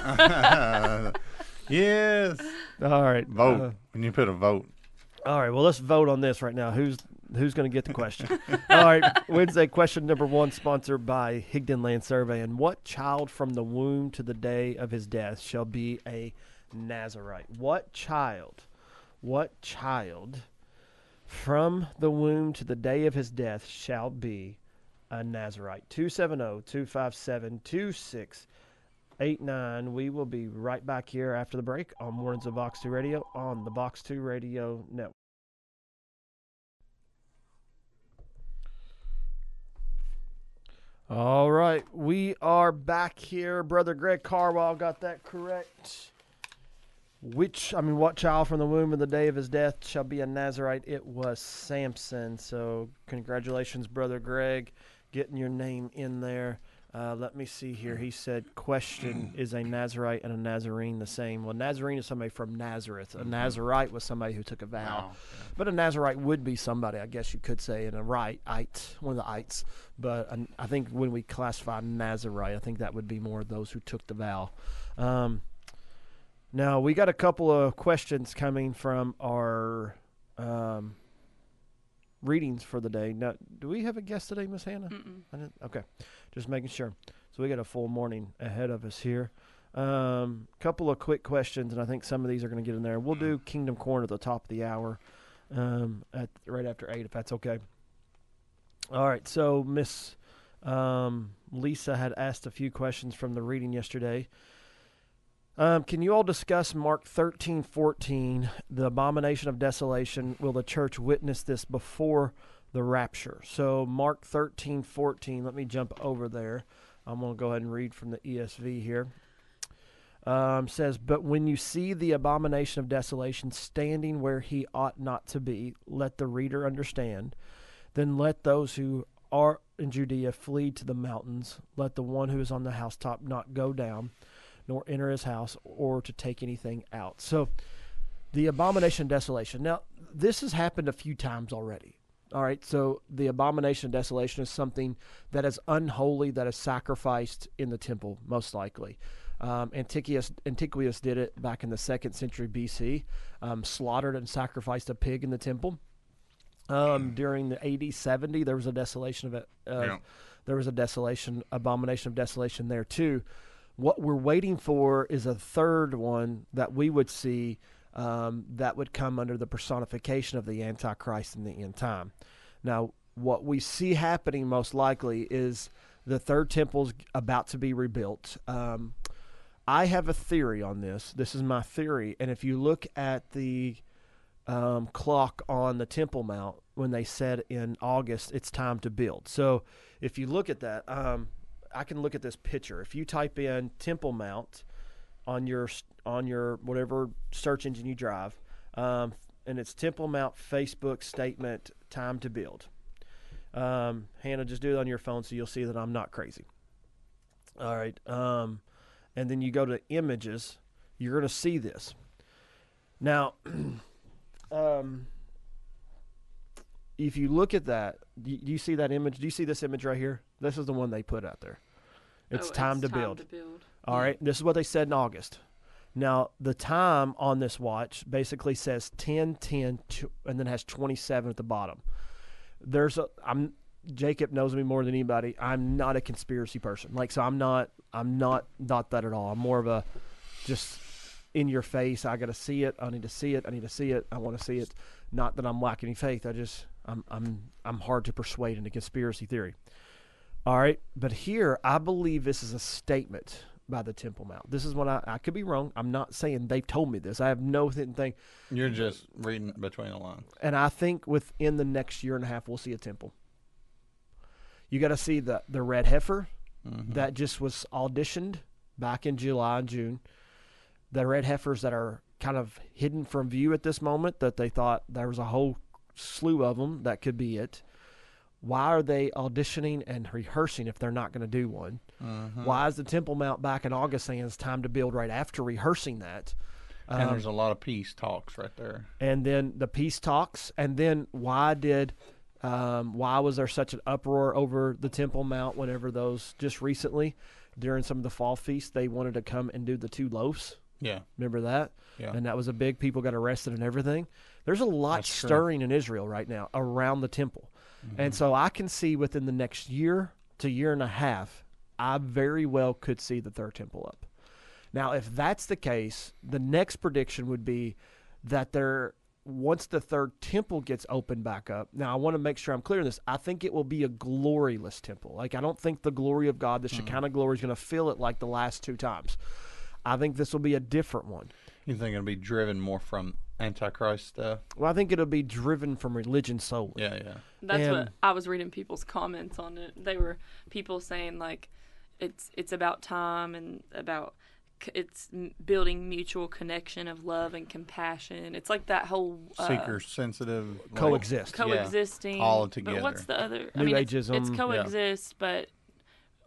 Yes. All right. Vote. We need to put a vote. All right. Well, let's vote on this right now. Who's going to get the question? All right. Wednesday question number 1, sponsored by Higdon Land Survey. And what child from the womb to the day of his death shall be a Nazarite? What child from the womb to the day of his death shall be a Nazarite? 270-257-2689. We will be right back here after the break on Mornings of Box 2 Radio on the Box 2 Radio Network. All right, we are back here. Brother Greg Carwall got that correct. What child from the womb of the day of his death shall be a Nazarite? It was Samson. So congratulations, Brother Greg, getting your name in there. Let me see here. He said, question, is a Nazarite and a Nazarene the same? Well, Nazarene is somebody from Nazareth. A Nazarite was somebody who took a vow. Wow. But a Nazarite would be somebody, I guess you could say, and a Rite, one of the ites. But I think when we classify Nazarite, I think that would be more those who took the vow. Now, we got a couple of questions coming from our readings for the day. Now, do we have a guest today, Miss Hannah? Okay, just making sure. So we got a full morning ahead of us here. Couple of quick questions, and I think some of these are going to get in there. We'll do Kingdom Corn at the top of the hour, right after 8, if that's okay. All right, so Miss Lisa had asked a few questions from the reading yesterday. Can you all discuss Mark 13:14, the abomination of desolation? Will the church witness this before the rapture? So Mark 13:14, let me jump over there. I'm going to go ahead and read from the ESV here. Says, but when you see the abomination of desolation standing where he ought not to be, let the reader understand. Then let those who are in Judea flee to the mountains. Let the one who is on the housetop not go down, nor enter his house, or to take anything out. So the abomination of desolation. Now, this has happened a few times already. All right, so the abomination of desolation is something that is unholy, that is sacrificed in the temple, most likely. Antiquius did it back in the 2nd century BC, slaughtered and sacrificed a pig in the temple. During the AD 70, there was a desolation there was a abomination of desolation there too. What we're waiting for is a third one that we would see that would come under the personification of the Antichrist in the end time. Now, what we see happening most likely is the third temple's about to be rebuilt. I have a theory on this. This is my theory. And if you look at the clock on the Temple Mount, when they said in August, it's time to build. So if you look at that, I can look at this picture. If you type in Temple Mount on your whatever search engine you drive, and it's Temple Mount Facebook statement, time to build. Hannah, just do it on your phone so you'll see that I'm not crazy. All right. And then you go to images, you're going to see this. Now, if you look at that, do you see that image? Do you see this image right here? This is the one they put out there. It's time to build. All right. This is what they said in August. Now, the time on this watch basically says 10:10, and then has 27 at the bottom. Jacob knows me more than anybody. I'm not a conspiracy person. So I'm not that at all. I'm more of a just in your face. I got to see it. I need to see it. I need to see it. I want to see it. Not that I'm lacking any faith. I'm hard to persuade into conspiracy theory. All right, but here I believe this is a statement by the Temple Mount. This is what I could be wrong. I'm not saying they've told me this. I have no thing. You're just reading between the lines. And I think within the next year and a half, we'll see a temple. You got to see the red heifer that just was auditioned back in July and June. The red heifers that are kind of hidden from view at this moment, that they thought there was a whole slew of them that could be it. Why are they auditioning and rehearsing if they're not going to do one? Why is the Temple Mount back in August saying it's time to build right after rehearsing that? And there's a lot of peace talks right there. And then the peace talks. And then why was there such an uproar over the Temple Mount whenever those just recently during some of the fall feasts they wanted to come and do the 2 loaves? Yeah. Remember that? Yeah. And that was a big, people got arrested and everything. There's a lot stirring in Israel right now around the temple. And so I can see within the next year to year and a half, I very well could see the third temple up. Now, if that's the case, the next prediction would be that once the third temple gets opened back up, now I want to make sure I'm clear on this. I think it will be a gloryless temple. I don't think the glory of God, the Shekinah glory, is going to fill it like the last 2 times. I think this will be a different one. You think it'll be driven more from Antichrist stuff? Well, I think it'll be driven from religion solely. Yeah. That's what I was reading people's comments on it. They were people saying it's about time and about it's building mutual connection of love and compassion. It's like that whole seeker sensitive coexisting. Yeah, all together. But what's the other? New Ageism. It's coexist, but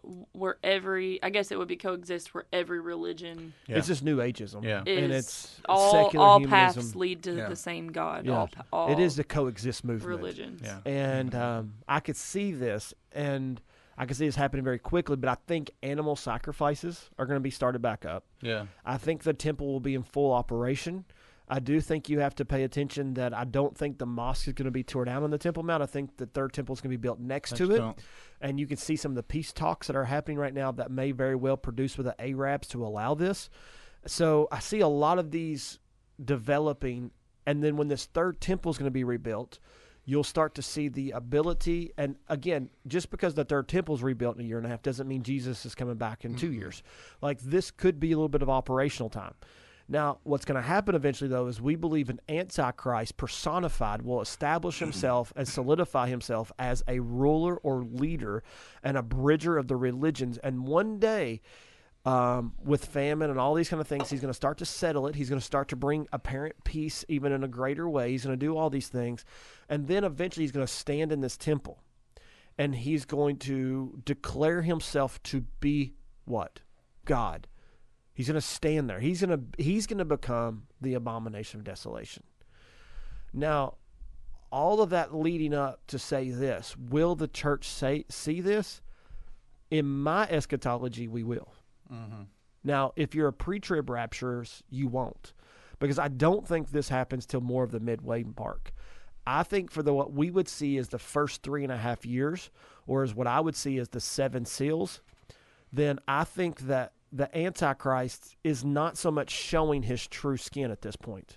where I guess it would be coexist where every religion Yeah. It's just New Ageism. Yeah. is, And it's all secular paths humanism. lead to Yeah. the same God. Yeah. All It is the coexist movement. religions. Yeah. And I could see this, and I could see this happening very quickly, but I think animal sacrifices are going to be started back up. Yeah. I think the temple will be in full operation. I do think you have to pay attention that I don't think the mosque is going to be torn down on the Temple Mount. I think the third temple is going to be built next to it. And you can see some of the peace talks that are happening right now that may very well produce with the Arabs to allow this. So I see a lot of these developing. And then when this third temple is going to be rebuilt, you'll start to see the ability. And again, just because the third temple is rebuilt in a year and a half doesn't mean Jesus is coming back in 2 years. Like, this could be a little bit of operational time. Now, what's going to happen eventually, though, is we believe an Antichrist personified will establish himself and solidify himself as a ruler or leader and a bridger of the religions. And one day, with famine and all these kind of things, he's going to start to settle it. He's going to start to bring apparent peace even in a greater way. He's going to do all these things. And then eventually he's going to stand in this temple. And he's going to declare himself to be what? God. He's going to stand there. He's going to become the abomination of desolation. Now, all of that leading up to say this, will the church see this? In my eschatology, we will. Mm-hmm. Now, if you're a pre-trib rapturers, you won't, because I don't think this happens till more of the midway mark. I think for what we would see as the first 3.5 years, or as what I would see as the 7 seals, then I think that the Antichrist is not so much showing his true skin at this point.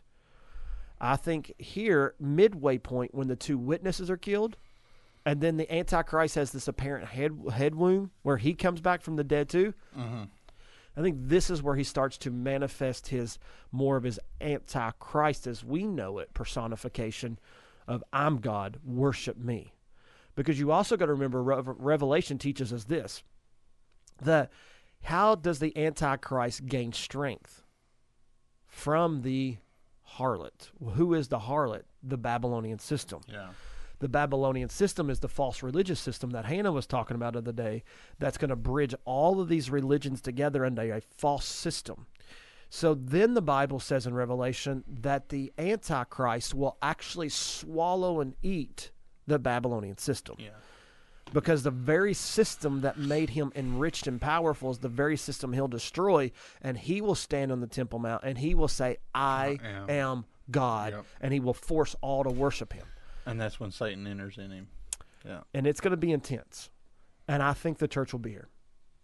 I think here, midway point, when the 2 witnesses are killed, and then the Antichrist has this apparent head wound where he comes back from the dead too. Mm-hmm. I think this is where he starts to manifest more of his Antichrist as we know it, personification of I'm God, worship me. Because you also got to remember Revelation teaches us this, that how does the Antichrist gain strength? From the harlot. Who is the harlot? The Babylonian system. Yeah. The Babylonian system is the false religious system that Hannah was talking about the other day, that's going to bridge all of these religions together into a false system. So then the Bible says in Revelation that the Antichrist will actually swallow and eat the Babylonian system. Yeah. Because the very system that made him enriched and powerful is the very system he'll destroy, and he will stand on the Temple Mount and he will say, I am God, Yep. and he will force all to worship him. And that's when Satan enters in him. Yeah. And it's going to be intense. And I think the church will be here.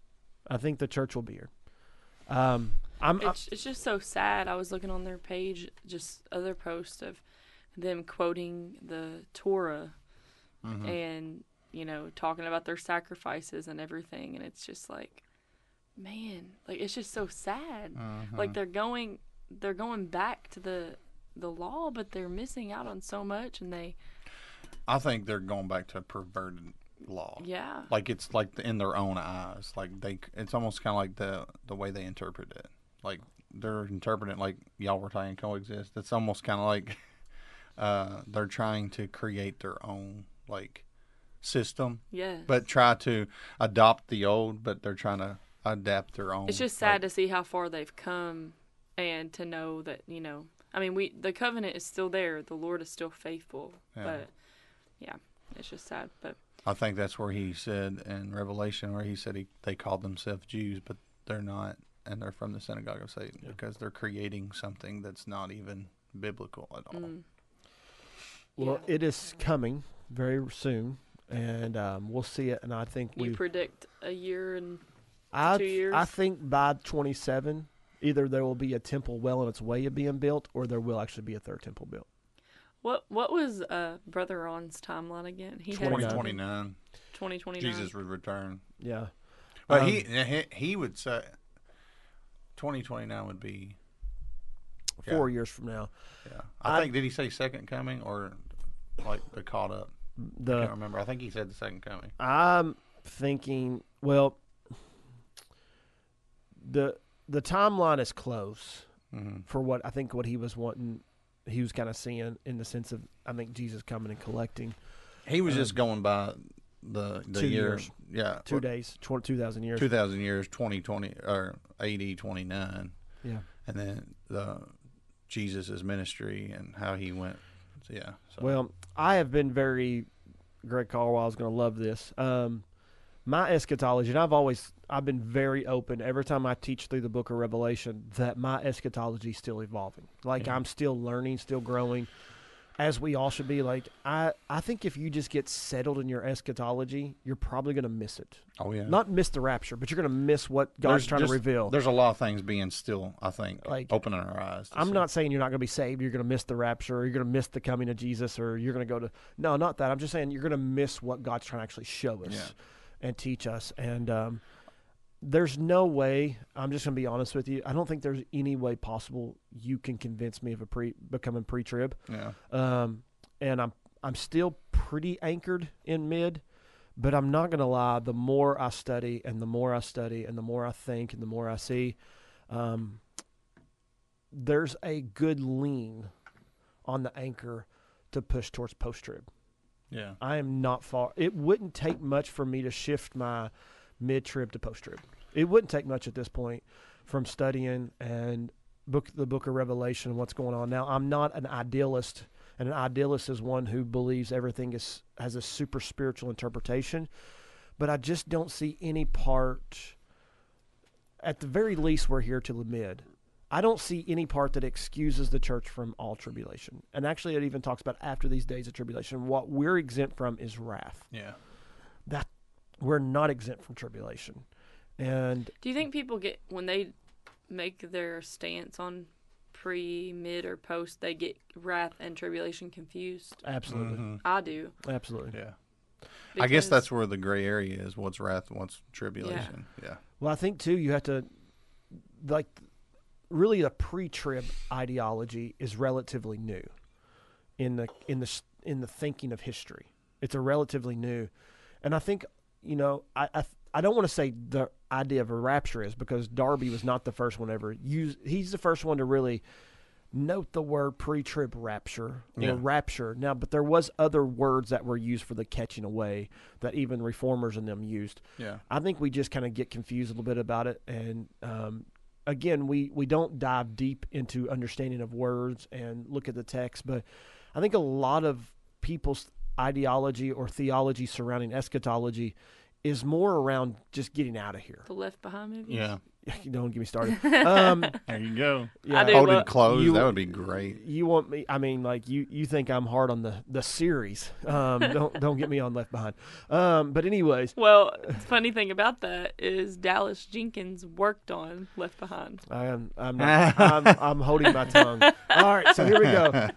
It's just so sad. I was looking on their page, just other posts of them quoting the Torah and, talking about their sacrifices and everything. And it's just like, man, like, it's just so sad. Like, they're going back to the law, but they're missing out on so much. And I think they're going back to a perverted law. Yeah. Like, it's like in their own eyes. Like, it's almost kind of like the way they interpret it. Like, they're interpreting it like y'all were trying to coexist. It's almost kind of like they're trying to create their own, like, system. Yes. But try to adopt the old, but they're trying to adapt their own. It's just sad to see how far they've come and to know that, the covenant is still there. The Lord is still faithful. Yeah. But, yeah, it's just sad. But I think that's where he said in Revelation, where he said they called themselves Jews, but they're not, and they're from the synagogue of Satan because they're creating something that's not even biblical at all. Well, it is coming very soon, and we'll see it. And I think you predict a year and 2 years? I think by 27, either there will be a temple well on its way of being built, or there will actually be a third temple built. What was Brother Ron's timeline again? He 2029. 2029. Jesus would return. Yeah. But he would say 2029 would be 4 years from now. Yeah. I think, did he say second coming or like the caught up? I can't remember. I think he said the second coming. I'm thinking, well, the timeline is close for what he was wanting. He was kind of seeing in the sense of, I think, Jesus coming and collecting. He was just going by the 2 year. years. Yeah. 2 days, 2,000 years. 2,000 years, 2020 or AD 29, Yeah. and then the Jesus' ministry and how he went. So, yeah. So. Well, I have been Greg Carwell is going to love this. My eschatology, and I've been very open every time I teach through the book of Revelation that my eschatology is still evolving. Like Yeah. I'm still learning, still growing, as we all should be. Like I think if you just get settled in your eschatology, you're probably going to miss it. Oh yeah. Not miss the rapture, but you're going to miss what God's trying to reveal. There's a lot of things being still, I think, Like, opening our eyes. I'm see. not saying you're not going to be saved. You're going to miss the rapture, or you're going to miss the coming of Jesus, or you're going to go to – no, not that. I'm just saying you're going to miss what God's trying to actually show us and teach us. And there's no way – I'm just going to be honest with you. I don't think there's any way possible you can convince me of becoming pre-trib. Yeah. And I'm still pretty anchored in mid, but I'm not going to lie. The more I study and the more I study and the more I think and the more I see – there's a good lean on the anchor to push towards post-trib. Yeah. I am not far. It wouldn't take much for me to shift my mid-trib to post-trib. It wouldn't take much at this point from studying and the book of Revelation and what's going on. Now, I'm not an idealist, and an idealist is one who believes everything has a super spiritual interpretation, but I just don't see any part. At the very least, we're here till the mid. I don't see any part that excuses the church from all tribulation. And actually, it even talks about after these days of tribulation, what we're exempt from is wrath. Yeah. That we're not exempt from tribulation. And do you think people get, when they make their stance on pre, mid, or post, they get wrath and tribulation confused? absolutely. Mm-hmm. I do. Absolutely. Yeah. Because, I guess that's where the gray area is. What's wrath and what's tribulation. Yeah. Well, I think, too, you have to, like, really the pre-trib ideology is relatively new in the thinking of history. It's a relatively new. And I think, you know, I don't want to say the idea of a rapture is, because Darby was not the first one ever used. He's the first one to really note the word pre-trib rapture or rapture. Now, but there was other words that were used for the catching away that even reformers and them used. Yeah. I think we just kind of get confused a little bit about it. And again, we don't dive deep into understanding of words and look at the text. But I think a lot of people's ideology or theology surrounding eschatology is more around just getting out of here. the Left Behind movies. Yeah. Don't get me started. There you go. Yeah. I do Folded love- clothes. That would be great. You want me? I mean, like you think I'm hard on the series? Don't get me on Left Behind. But anyways, Well, the funny thing about that is Dallas Jenkins worked on Left Behind. I'm not, I'm holding my tongue. All right, so here we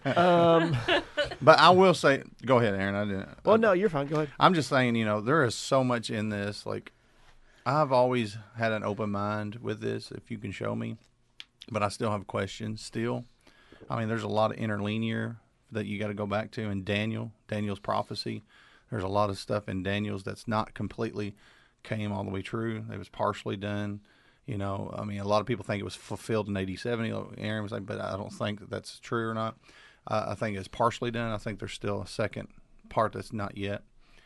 go. But I will say, go ahead, Aaron. I didn't. Well, no, you're fine. Go ahead. I'm just saying, you know, there is so much in this. Like, I've always had an open mind with this, if you can show me. But I still have questions still. I mean, there's a lot of interlinear that you got to go back to in Daniel's prophecy. There's a lot of stuff in Daniel's that's not completely came all the way true. It was partially done. You know, I mean, a lot of people think it was fulfilled in AD 70. Aaron was like, but I don't think that that's true or not. I think it's partially done. I think there's still a second part that's not yet.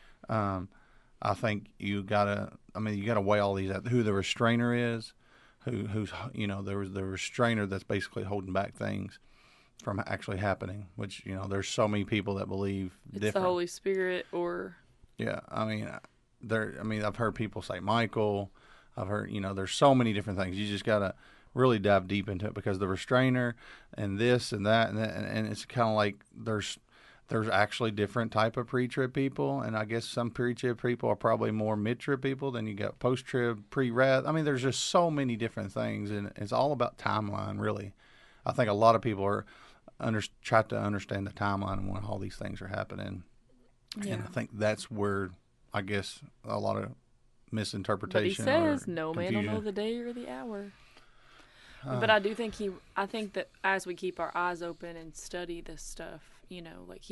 I think you gotta weigh all these out. Who the restrainer is, who's you know, there was the restrainer that's basically holding back things from actually happening. Which, you know, there's so many people that believe It's different. the Holy Spirit, or Yeah, I mean, I've heard people say Michael. I've heard, you know, there's so many different things. You just gotta really dive deep into it, because the restrainer and this and that and it's kind of like there's actually different type of pre-trib people, and I guess some pre-trib people are probably more mid-trib people. Then you got post-trib, pre-wrath. I mean, there's just so many different things, and it's all about timeline, really. I think a lot of people are try to understand the timeline and when all these things are happening, and I think that's where I guess a lot of misinterpretation. But he says, or "No man will confusion. know the day or the hour." But I think that as we keep our eyes open and study this stuff, you know, like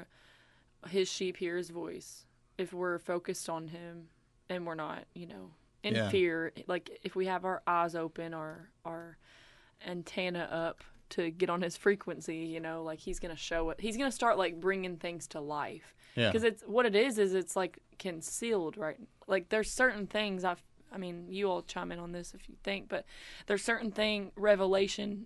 his sheep hear his voice. If we're focused on him and we're not, you know, in fear, like if we have our eyes open, our antenna up to get on his frequency, you know, like he's going to show it. He's going to start like bringing things to life. Yeah. Because it's what it is it's like concealed, right? Like there's certain things I mean, you all chime in on this if you think, but there's certain revelation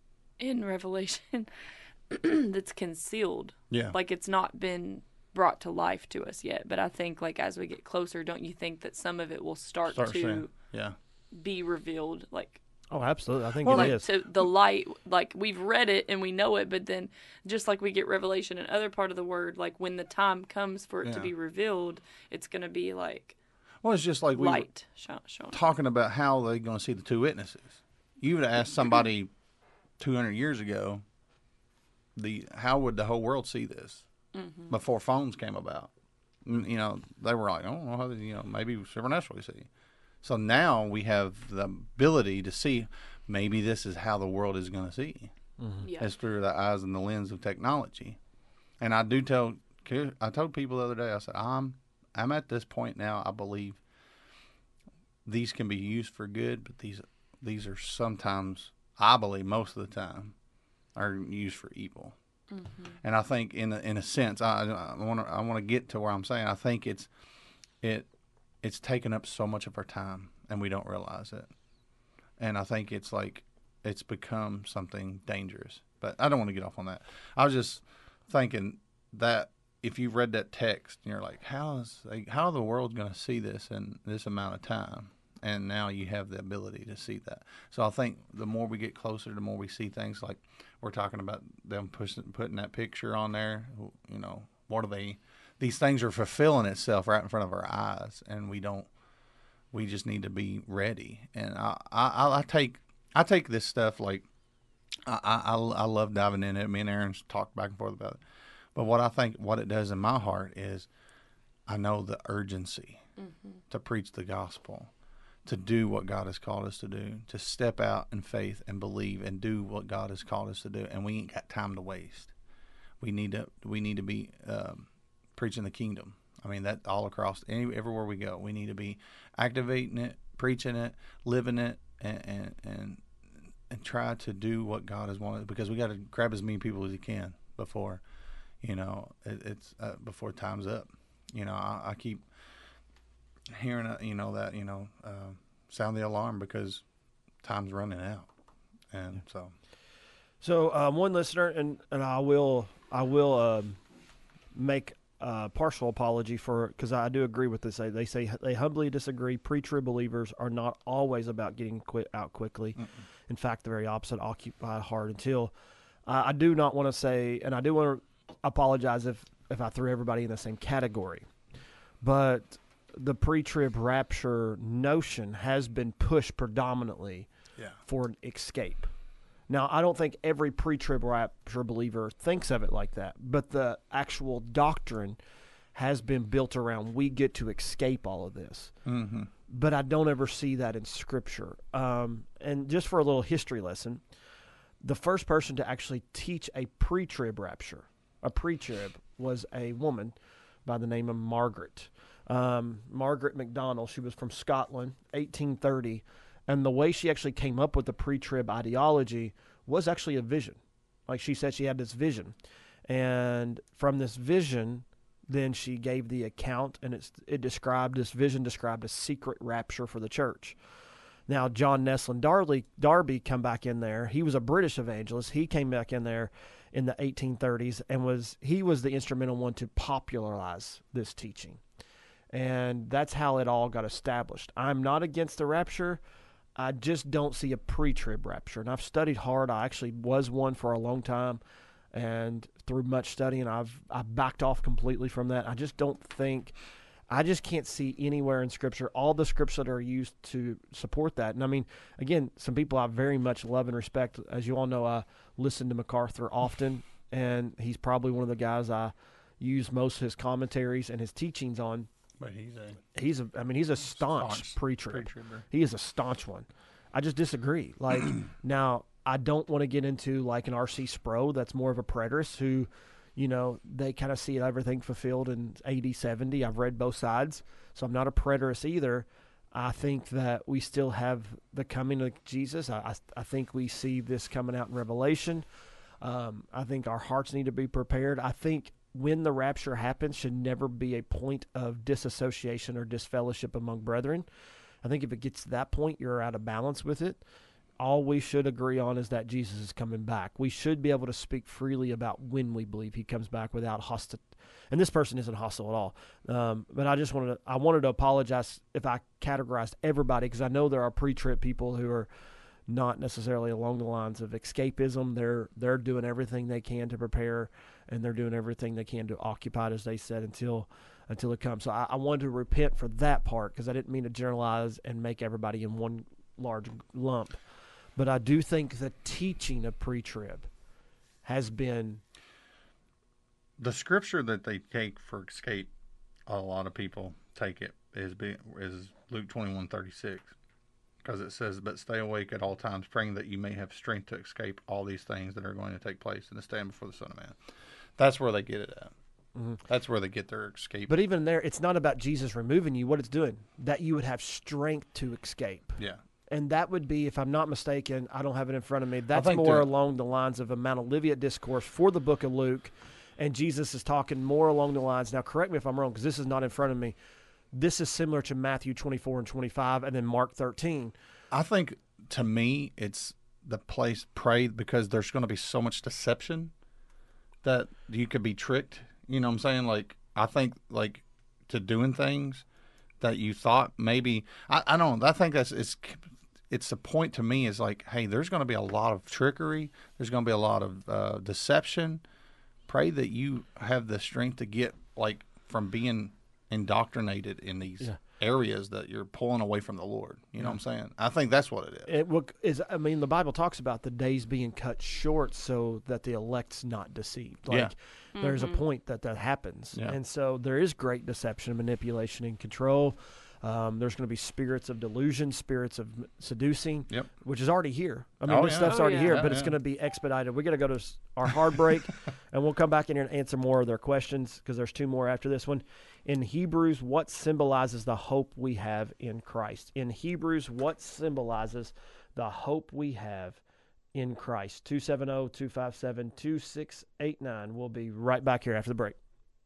that's concealed. Yeah. Like it's not been brought to life to us yet. But I think like as we get closer, don't you think that some of it will start to seeing. Yeah. be revealed? Like, Oh, absolutely. I think Well, it like is. so the light, like we've read it and we know it, but then just like we get revelation in other part of the word, like when the time comes for it to Yeah. be revealed, it's going to be like Well, it's just like we were light showing. talking about how they're going to see the two witnesses. You would have asked somebody 200 years ago, how would the whole world see this before phones came about? You know, they were like, oh, you know, maybe supernaturally see. So now we have the ability to see maybe this is how the world is going to see. Yeah. It's through the eyes and the lens of technology. And I told people the other day, I said, I'm at this point now, I believe these can be used for good, but these are sometimes, I believe most of the time, are used for evil. Mm-hmm. And I think in a sense, I want to get to where I'm saying I think it's taken up so much of our time and we don't realize it. And I think it's like it's become something dangerous. But I don't want to get off on that. I was just thinking that if you read that text and you're like, how the world going to see this in this amount of time? And now you have the ability to see that. So I think the more we get closer, the more we see things like we're talking about them putting that picture on there. You know, what are they? These things are fulfilling itself right in front of our eyes, and we just need to be ready. And I take this stuff like I love diving in it. Me and Aaron's talked back and forth about it. But what it does in my heart is I know the urgency to preach the gospel, to do what God has called us to do, to step out in faith and believe and do what God has called us to do. And we ain't got time to waste. We need to be preaching the kingdom. I mean, that all across everywhere we go, we need to be activating it, preaching it, living it, and try to do what God has wanted, because we got to grab as many people as you can before, you know, it's before time's up. You know, I keep hearing, sound the alarm because time's running out. And So one listener, and I will make a partial apology because I do agree with this. They say they humbly disagree. Pre-trib believers are not always about getting out quickly. Mm-mm. In fact, the very opposite, occupy hard until. I do not want to say, and I do want to apologize if I threw everybody in the same category, but the pre-trib rapture notion has been pushed predominantly for an escape. Now, I don't think every pre-trib rapture believer thinks of it like that, but the actual doctrine has been built around we get to escape all of this. Mm-hmm. But I don't ever see that in Scripture. And just for a little history lesson, the first person to actually teach a pre-trib rapture, a pre-trib, was a woman by the name of Margaret. Margaret MacDonald. She was from Scotland, 1830. And the way she actually came up with the pre-trib ideology was actually a vision. Like she said, she had this vision. And from this vision, then she gave the account, and this vision described a secret rapture for the church. Now, John Nestlin Darby come back in there. He was a British evangelist. He came back in there in the 1830s, and he was the instrumental one to popularize this teaching. And that's how it all got established. I'm not against the rapture. I just don't see a pre-trib rapture. And I've studied hard. I actually was one for a long time. And through much studying, I've backed off completely from that. I just can't see anywhere in Scripture, all the scripts that are used to support that. And I mean, again, some people I very much love and respect. As you all know, I listen to MacArthur often, and he's probably one of the guys I use most of his commentaries and his teachings on. But he's a staunch pre-trib. He is a staunch one. I just disagree. Like, now, I don't want to get into like an R.C. Sproul that's more of a preterist who, you know, they kind of see everything fulfilled in AD 70. I've read both sides, so I'm not a preterist either. I think that we still have the coming of Jesus. I think we see this coming out in Revelation. I think our hearts need to be prepared. I think when the rapture happens should never be a point of disassociation or disfellowship among brethren. I think if it gets to that point, you're out of balance with it. All we should agree on is that Jesus is coming back. We should be able to speak freely about when we believe he comes back without hostility. And this person isn't hostile at all. But I wanted to apologize if I categorized everybody, because I know there are pre-trib people who are not necessarily along the lines of escapism. They're doing everything they can to prepare, and they're doing everything they can to occupy it, as they said, until it comes. So I wanted to repent for that part, because I didn't mean to generalize and make everybody in one large lump. But I do think the teaching of pre-trib has been... The scripture that they take for escape, a lot of people take it, is Luke 21:36. Because it says, "But stay awake at all times, praying that you may have strength to escape all these things that are going to take place and to stand before the Son of Man." That's where they get it at. Mm-hmm. That's where they get their escape. But even there, it's not about Jesus removing you. What it's doing, that you would have strength to escape. Yeah. And that would be, if I'm not mistaken, I don't have it in front of me, that's more along the lines of a Mount Olivet discourse for the book of Luke. And Jesus is talking more along the lines. Now, correct me if I'm wrong, because this is not in front of me. This is similar to Matthew 24 and 25 and then Mark 13. I think, to me, it's the place, pray, because there's going to be so much deception that you could be tricked. You know what I'm saying? Like, I think, like, to doing things that you thought maybe, I don't know. I think it's the point to me is like, hey, there's going to be a lot of trickery. There's going to be a lot of deception. Pray that you have the strength to get, like, from being indoctrinated in these areas that you're pulling away from the Lord. You know what I'm saying? I think that's what it is. The Bible talks about the days being cut short so that the elect's not deceived. Like, there's a point that happens. Yeah. And so there is great deception, manipulation, and control. There's going to be spirits of delusion, spirits of seducing, which is already here. I mean, this stuff's already here, but it's going to be expedited. We're going to go to our hard break, and we'll come back in here and answer more of their questions, because there's two more after this one. In Hebrews, what symbolizes the hope we have in Christ? In Hebrews, what symbolizes the hope we have in Christ? 270-257-2689. We'll be right back here after the break.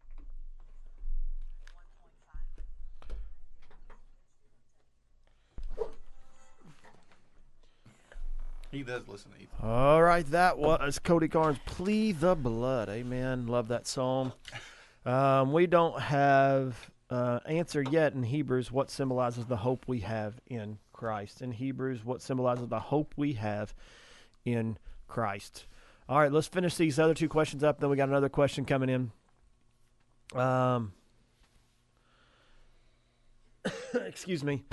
He does listen to Ethan. All right, that was Cody Carnes, Plead the Blood. Amen. Love that psalm. We don't have answer yet in Hebrews what symbolizes the hope we have in Christ. In Hebrews, what symbolizes the hope we have in Christ. All right, let's finish these other two questions up. Then we got another question coming in. Excuse me.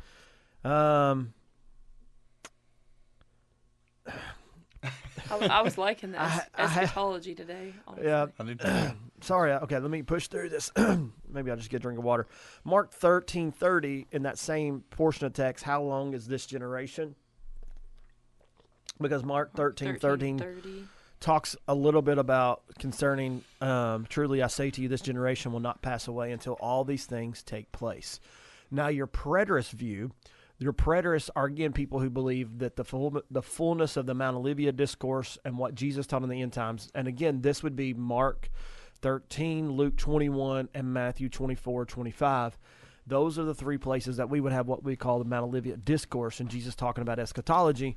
I was liking that eschatology today. Honestly. Yeah. Sorry. Okay, let me push through this. Maybe I'll just get a drink of water. Mark 13:30, in that same portion of text, how long is this generation? Because Mark 13:13 talks a little bit about concerning, truly I say to you, this generation will not pass away until all these things take place. Now, your preterist view... Your preterists are, again, people who believe that the fullness of the Mount Olivet discourse and what Jesus taught in the end times, and again, this would be Mark 13, Luke 21, and Matthew 24, 25. Those are the three places that we would have what we call the Mount Olivet discourse, and Jesus talking about eschatology.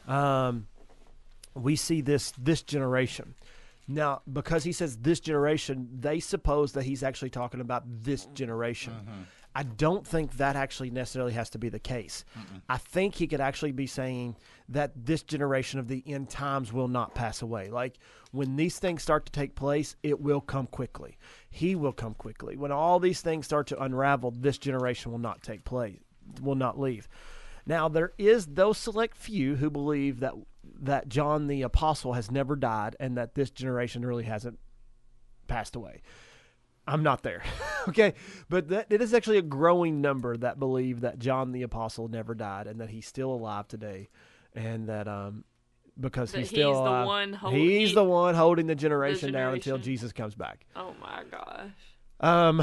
We see this generation. Now, because he says this generation, they suppose that he's actually talking about this generation. Mm-hmm. I don't think that actually necessarily has to be the case. Mm-mm. I think he could actually be saying that this generation of the end times will not pass away. Like, when these things start to take place, it will come quickly. He will come quickly. When all these things start to unravel, this generation will not take place, will not leave. Now, there is those select few who believe that John the Apostle has never died and that this generation really hasn't passed away. I'm not there, okay? But it is actually a growing number that believe that John the Apostle never died and that he's still alive today, and that because he's still alive, he's the one holding the generation down until Jesus comes back. Oh my gosh! No,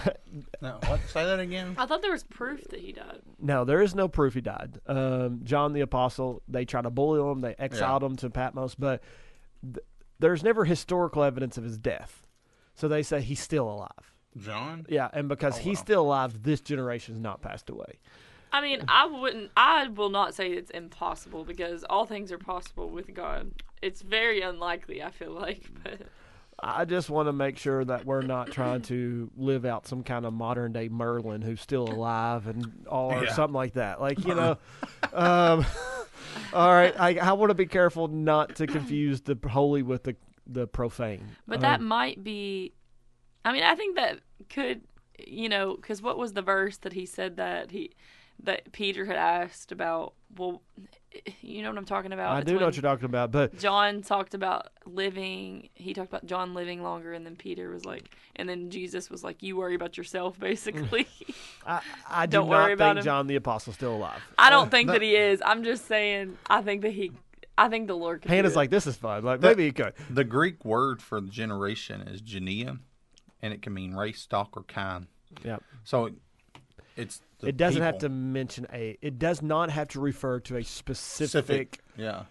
what? Say that again. I thought there was proof that he died. No, there is no proof he died. John the Apostle, they try to bully him. They exiled him to Patmos, but there's never historical evidence of his death. So they say he's still alive. John? Yeah, and because he's still alive, this generation's not passed away. I mean, I will not say it's impossible because all things are possible with God. It's very unlikely, I feel like, but I just want to make sure that we're not trying to live out some kind of modern day Merlin who's still alive or something like that. Like, all right. I want to be careful not to confuse the holy with the profane. But that might be, I mean, I think that could, because what was the verse that he said that Peter had asked about? Well, you know what I'm talking about? I do know what you're talking about, but John talked about he talked about John living longer, and then Peter was like, and then Jesus was like, you worry about yourself, basically. I Don't do worry not about think him. John the Apostle's still alive. I don't think that he is. I'm just saying, I think the Lord could Hannah's do it. like, this is fun. Like, maybe he could. The Greek word for generation is genea, and it can mean race, stock, or kind. Yeah. So it's the It doesn't have people. to mention it does not have to refer to a specific Yeah.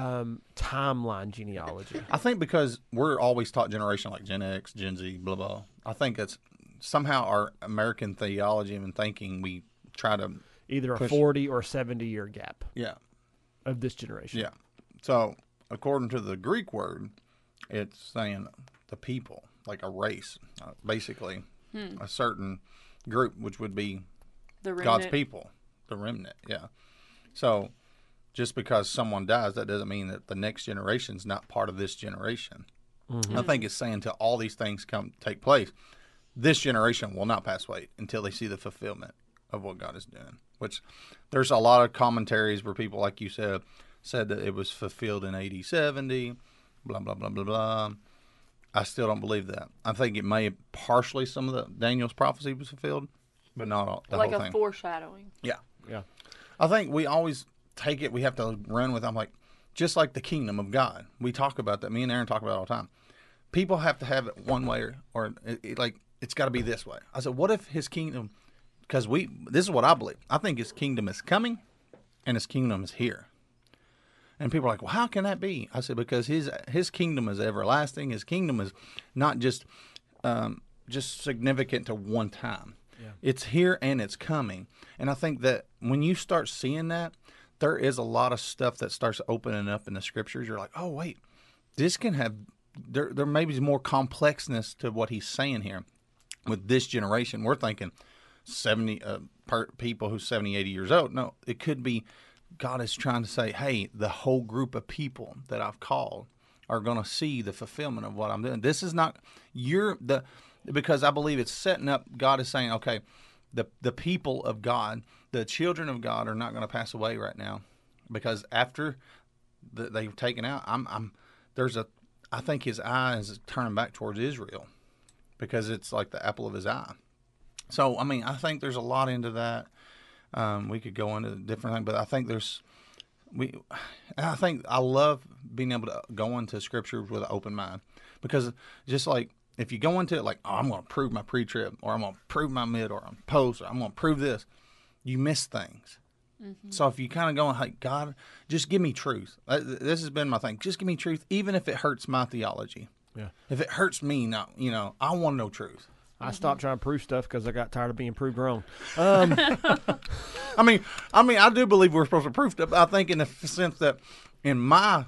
timeline genealogy. I think because we're always taught generation like Gen X, Gen Z, blah, blah. I think it's somehow our American theology and thinking, we try to, Either a push- 40 or 70-year gap yeah. of this generation. Yeah. So according to the Greek word, it's saying the people, like a race, basically a certain group, which would be The remnant. God's people, the remnant. Yeah. So just because someone dies, that doesn't mean that the next generation's not part of this generation. I think it's saying till all these things take place, this generation will not pass away until they see the fulfillment of what God is doing. Which there's a lot of commentaries where people, like you said that it was fulfilled in AD 70, blah, blah, blah, blah, blah. I still don't believe that. I think it may partially some of the Daniel's prophecy was fulfilled, but not all, the like whole a thing. foreshadowing. Yeah. Yeah. I think we always take it, we have to run with, I'm like, just like the kingdom of God. We talk about that. Me and Aaron talk about it all the time. People have to have it one way or it's got to be this way. I said, what if his kingdom, because this is what I believe. I think his kingdom is coming and his kingdom is here. And people are like, well, how can that be? I said, because his kingdom is everlasting. His kingdom is not just significant to one time. Yeah. It's here and it's coming. And I think that when you start seeing that, there is a lot of stuff that starts opening up in the scriptures. You're like, oh, wait, this can have, there may be more complexness to what he's saying here. With this generation, we're thinking 70 people who's 70, 80 years old. No, it could be God is trying to say, hey, the whole group of people that I've called are going to see the fulfillment of what I'm doing. This is not, because I believe it's setting up, God is saying, okay, the people of God, the children of God are not going to pass away right now, because after they've taken out, I think his eye is turning back towards Israel, because it's like the apple of his eye. So, I mean, I think there's a lot into that. We could go into different things, but I think I love being able to go into scriptures with an open mind, because just like if you go into it like, oh, I'm going to prove my pre-trib, or I'm going to prove my mid, or I'm post, or I'm going to prove this, you miss things. Mm-hmm. So if you kind of go like, God, just give me truth. This has been my thing. Just give me truth, even if it hurts my theology. Yeah. If it hurts me, I want to know truth. I stopped trying to prove stuff because I got tired of being proved wrong. I mean, I do believe we're supposed to prove stuff. But I think in the sense that in myself,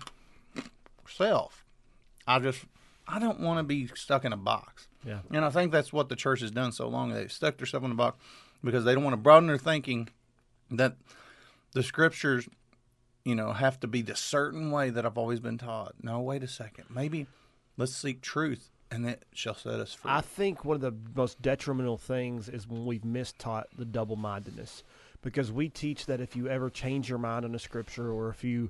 I don't want to be stuck in a box. Yeah. And I think that's what the church has done so long. They've stuck themselves in a box because they don't want to broaden their thinking, that the scriptures, have to be the certain way that I've always been taught. No, wait a second. Maybe let's seek truth, and it shall set us free. I think one of the most detrimental things is when we've mistaught the double-mindedness, because we teach that if you ever change your mind on a scripture, or if you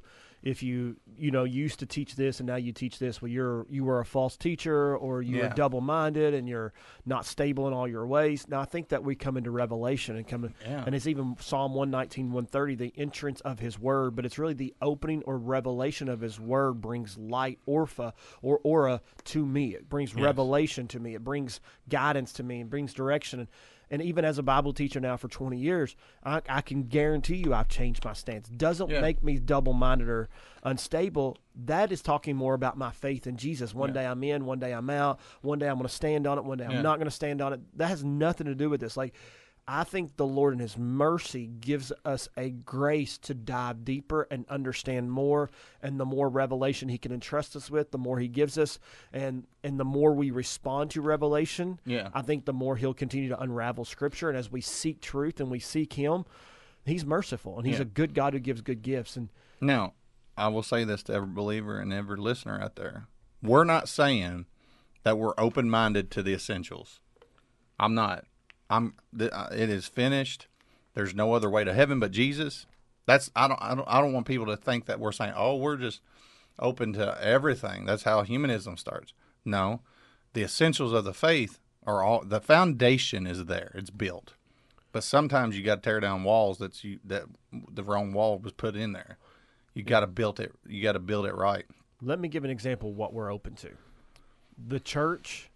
if you used to teach this and now you teach this, well, you were a false teacher, or you are double-minded and you're not stable in all your ways. Now I think that we come into Revelation and it's even Psalm 119, 130, the entrance of his word, but it's really the opening or revelation of his word brings light, aura to me. It brings revelation to me. It brings guidance to me. It brings direction. And even as a Bible teacher now for 20 years, I can guarantee you I've changed my stance. Doesn't make me double-minded or unstable. That is talking more about my faith in Jesus. One day I'm in, one day I'm out. One day I'm going to stand on it, one day I'm not going to stand on it. That has nothing to do with this. Like, I think the Lord in his mercy gives us a grace to dive deeper and understand more, and the more revelation he can entrust us with, the more he gives us, and the more we respond to revelation, I think the more he'll continue to unravel Scripture. And as we seek truth and we seek him, he's merciful, and he's a good God who gives good gifts. And now, I will say this to every believer and every listener out there. We're not saying that we're open-minded to the essentials. I'm not. It is finished. There's no other way to heaven but Jesus. I don't want people to think that we're saying, oh, we're just open to everything. That's how humanism starts. No, the essentials of the faith the foundation is there. It's built. But sometimes you got to tear down walls that the wrong wall was put in there. You got to build it. You got to build it right. Let me give an example of what we're open to. The church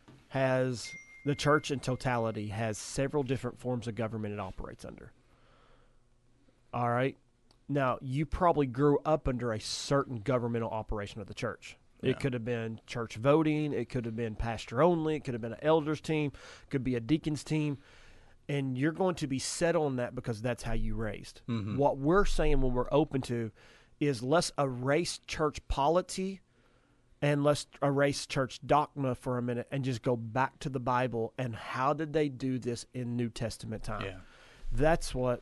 in totality has several different forms of government it operates under. All right. Now, you probably grew up under a certain governmental operation of the church. Yeah. It could have been church voting. It could have been pastor only. It could have been an elders team. It could be a deacons team. And you're going to be set on that because that's how you raised. Mm-hmm. What we're saying when we're open to is let's erase church polity and let's erase church dogma for a minute and just go back to the Bible and how did they do this in New Testament time? Yeah. That's what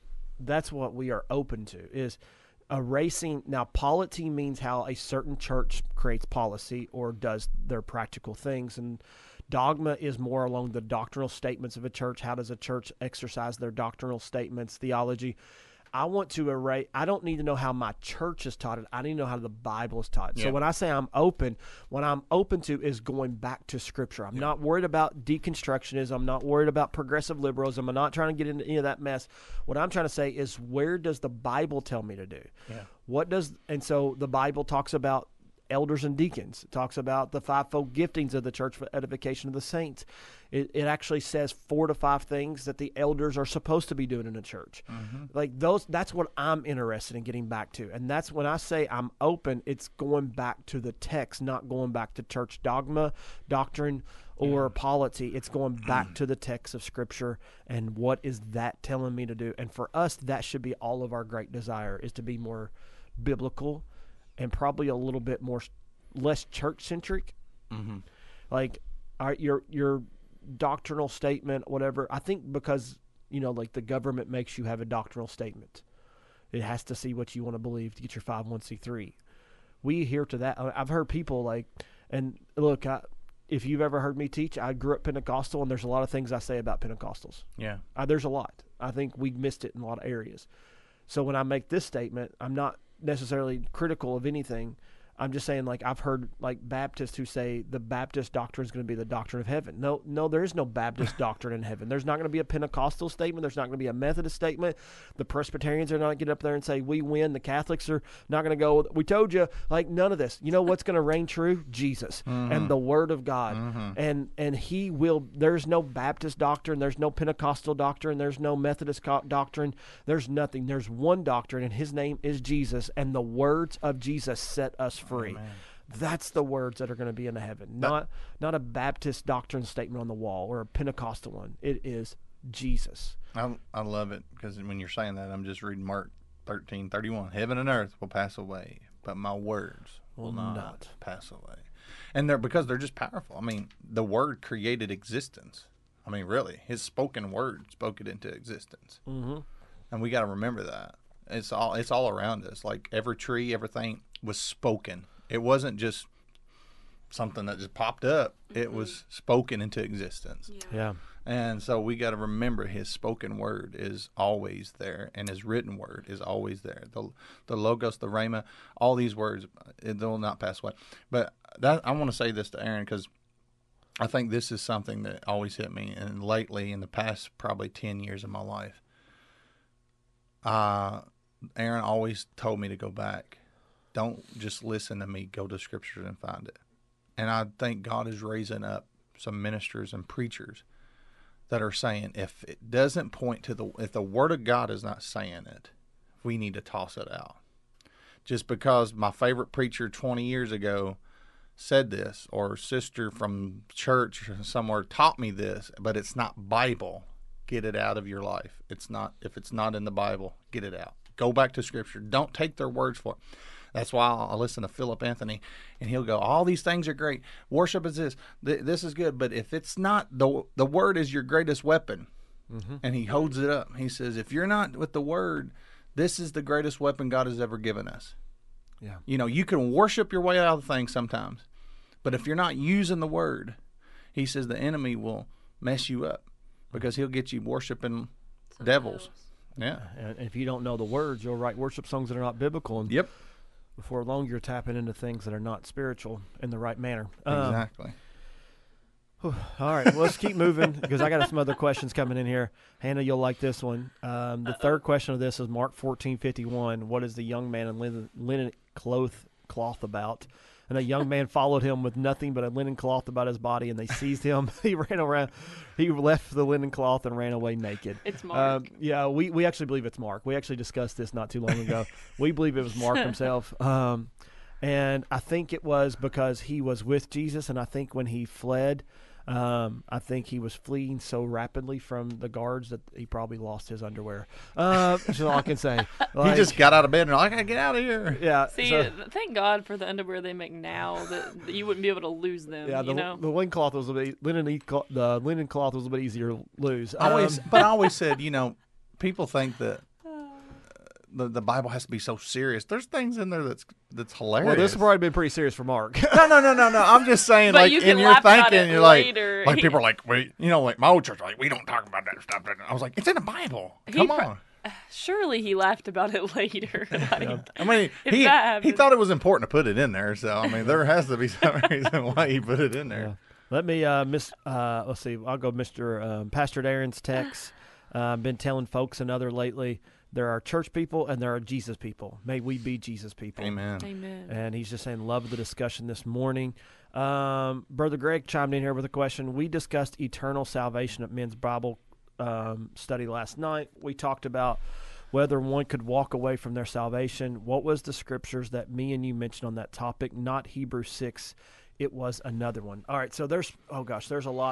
we are open to, is erasing. Now, polity means how a certain church creates policy or does their practical things, and dogma is more along the doctrinal statements of a church. How does a church exercise their doctrinal statements, theology? I want to erase. I don't need to know how my church is taught it. I need to know how the Bible is taught. Yeah. So when I say I'm open, what I'm open to is going back to Scripture. I'm not worried about deconstructionism. I'm not worried about progressive liberalism. I'm not trying to get into any of that mess. What I'm trying to say is, where does the Bible tell me to do? Yeah. And so the Bible talks about elders and deacons. It talks about the fivefold giftings of the church for edification of the saints. It actually says 4 to 5 things that the elders are supposed to be doing in a church. Mm-hmm. Like those, that's what I'm interested in getting back to. And that's when I say I'm open, it's going back to the text, not going back to church dogma, doctrine, or polity. It's going back to the text of Scripture and what is that telling me to do. And for us, that should be all of our great desire, is to be more biblical and probably a little bit less church-centric. Mm-hmm. Like your doctrinal statement, whatever. I think because, like the government makes you have a doctrinal statement. It has to see what you want to believe to get your 501c3. We adhere to that. I've heard people and look, if you've ever heard me teach, I grew up Pentecostal, and there's a lot of things I say about Pentecostals. Yeah. There's a lot. I think we missed it in a lot of areas. So when I make this statement, I'm not necessarily critical of anything. I'm just saying, I've heard Baptists who say the Baptist doctrine is going to be the doctrine of heaven. No, there is no Baptist doctrine in heaven. There's not going to be a Pentecostal statement. There's not going to be a Methodist statement. The Presbyterians are not going to get up there and say, we win. The Catholics are not going to go, we told you. None of this. You know what's going to reign true? Jesus and the Word of God. Mm-hmm. And he will, there's no Baptist doctrine. There's no Pentecostal doctrine. There's no Methodist doctrine. There's nothing. There's one doctrine, and his name is Jesus, and the words of Jesus set us free. Amen. That's the words that are going to be in the heaven. Not a Baptist doctrine statement on the wall or a Pentecostal one. It is Jesus. I love it, because when you're saying that, I'm just reading Mark 13:31. Heaven and earth will pass away, but my words will not pass away. And because they're just powerful. I mean, the word created existence. I mean, really, his spoken word spoke it into existence. Mm-hmm. And we got to remember that. It's all around us. Like every tree, everything was spoken. It wasn't just something that just popped up. Mm-hmm. It was spoken into existence. Yeah. And so we got to remember his spoken word is always there, and his written word is always there. The Logos, the Rhema, all these words, they will not pass away. But that, I want to say this to Aaron, because I think this is something that always hit me, and lately in the past probably 10 years of my life. Aaron always told me to go back. Don't just listen to me. Go to Scripture and find it. And I think God is raising up some ministers and preachers that are saying, if it doesn't point to if the Word of God is not saying it, we need to toss it out. Just because my favorite preacher 20 years ago said this, or sister from church somewhere taught me this, but it's not Bible, get it out of your life. It's not, if it's not in the Bible, get it out. Go back to Scripture. Don't take their words for it. That's why I listen to Philip Anthony, and he'll go, all these things are great. Worship is this. This is good. But if it's not, the Word is your greatest weapon. Mm-hmm. And he holds it up. He says, if you're not with the Word, this is the greatest weapon God has ever given us. Yeah. You know, you can worship your way out of things sometimes. But if you're not using the Word, he says the enemy will mess you up, because he'll get you worshiping devils. Yeah. And if you don't know the words, you'll write worship songs that are not biblical. And yep. Before long, you're tapping into things that are not spiritual in the right manner. Exactly. All right, well, let's keep moving, because I got some other questions coming in here. Hannah, you'll like this one. The third question of this is Mark 14:51. What is the young man in linen cloth about? And a young man followed him with nothing but a linen cloth about his body, and they seized him. He ran around. He left the linen cloth and ran away naked. It's Mark. Yeah, we actually believe it's Mark. We actually discussed this not too long ago. We believe it was Mark himself. And I think it was because he was with Jesus, and I think when he fled, I think he was fleeing so rapidly from the guards that he probably lost his underwear. That's all I can say. He just got out of bed and I gotta get out of here. Yeah. See, thank God for the underwear they make now that you wouldn't be able to lose them. Yeah, the linen cloth was the linen cloth was a bit easier to lose. But I always said, you know, people think that the Bible has to be so serious. There's things in there that's hilarious. Well, this has probably been pretty serious for Mark. No. I'm just saying, but like, you in your thinking, you're later. like people are like, wait, you know, like my old church, like, we don't talk about that stuff. I was like, it's in the Bible. Come on. Surely he laughed about it later. I mean, he thought it was important to put it in there. So I mean, there has to be some reason why he put it in there. Yeah. Let me let's see. I'll go Mr. Pastor Aaron's text. I've been telling folks another lately. There are church people and there are Jesus people. May we be Jesus people. Amen. Amen. And he's just saying, love the discussion this morning. Brother Greg chimed in here with a question. We discussed eternal salvation at Men's Bible study last night. We talked about whether one could walk away from their salvation. What was the scriptures that me and you mentioned on that topic? Not Hebrews 6. It was another one. All right, so there's a lot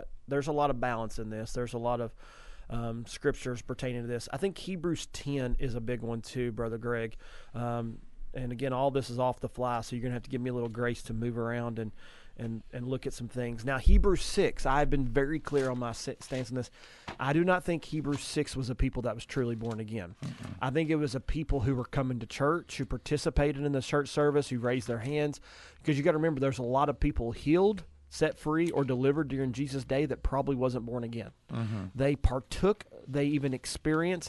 of balance in this. There's a lot of scriptures pertaining to this. I think Hebrews 10 is a big one too, Brother Greg. And again, all this is off the fly, so you're going to have to give me a little grace to move around and look at some things. Now, Hebrews 6, I've been very clear on my stance on this. I do not think Hebrews 6 was a people that was truly born again. Mm-hmm. I think it was a people who were coming to church, who participated in the church service, who raised their hands. Because you got to remember, there's a lot of people healed, set free, or delivered during Jesus' day that probably wasn't born again. Mm-hmm. They partook, they even experienced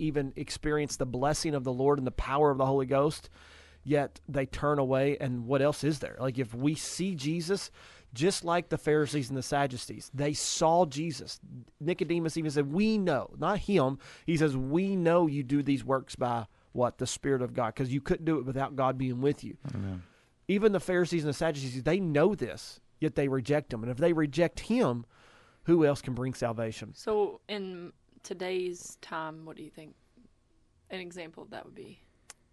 the blessing of the Lord and the power of the Holy Ghost, yet they turn away, and what else is there? Like, if we see Jesus, just like the Pharisees and the Sadducees, they saw Jesus. Nicodemus even said, we know, not him, he says, we know you do these works by what? The Spirit of God, because you couldn't do it without God being with you. Amen. Even the Pharisees and the Sadducees, they know this, yet they reject him. And if they reject him, who else can bring salvation? So in today's time, what do you think an example of that would be?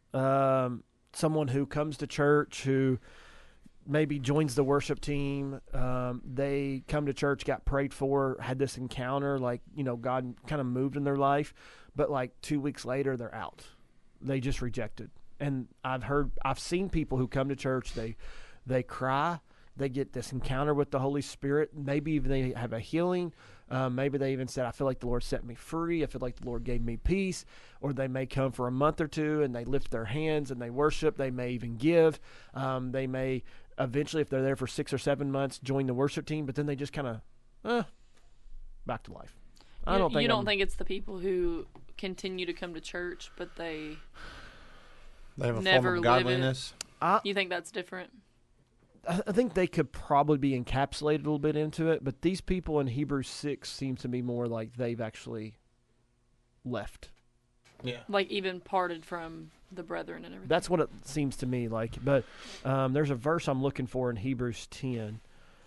Someone who comes to church, who maybe joins the worship team. They come to church, got prayed for, had this encounter, like, you know, God kind of moved in their life. But like 2 weeks later, they're out. They just rejected. And I've seen people who come to church, they cry. They get this encounter with the Holy Spirit. Maybe even they have a healing. Maybe they even said, I feel like the Lord set me free. I feel like the Lord gave me peace. Or they may come for a month or two and they lift their hands and they worship. They may even give. They may eventually, if they're there for 6 or 7 months, join the worship team. But then they just kind of, back to life. I don't think you don't think it's the people who continue to come to church, but they have a never form of live it. godliness. You think that's different? I think they could probably be encapsulated a little bit into it, but these people in Hebrews 6 seem to be more like they've actually left. Yeah. Like even parted from the brethren and everything. That's what it seems to me like. But there's a verse I'm looking for in Hebrews 10.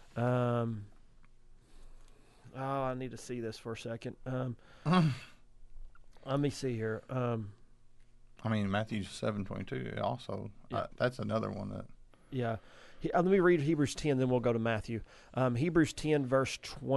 I need to see this for a second. Let me see here. I mean, Matthew 7:22 also. Yeah. That's another one that. Yeah. Let me read Hebrews 10, then we'll go to Matthew. Hebrews 10, verse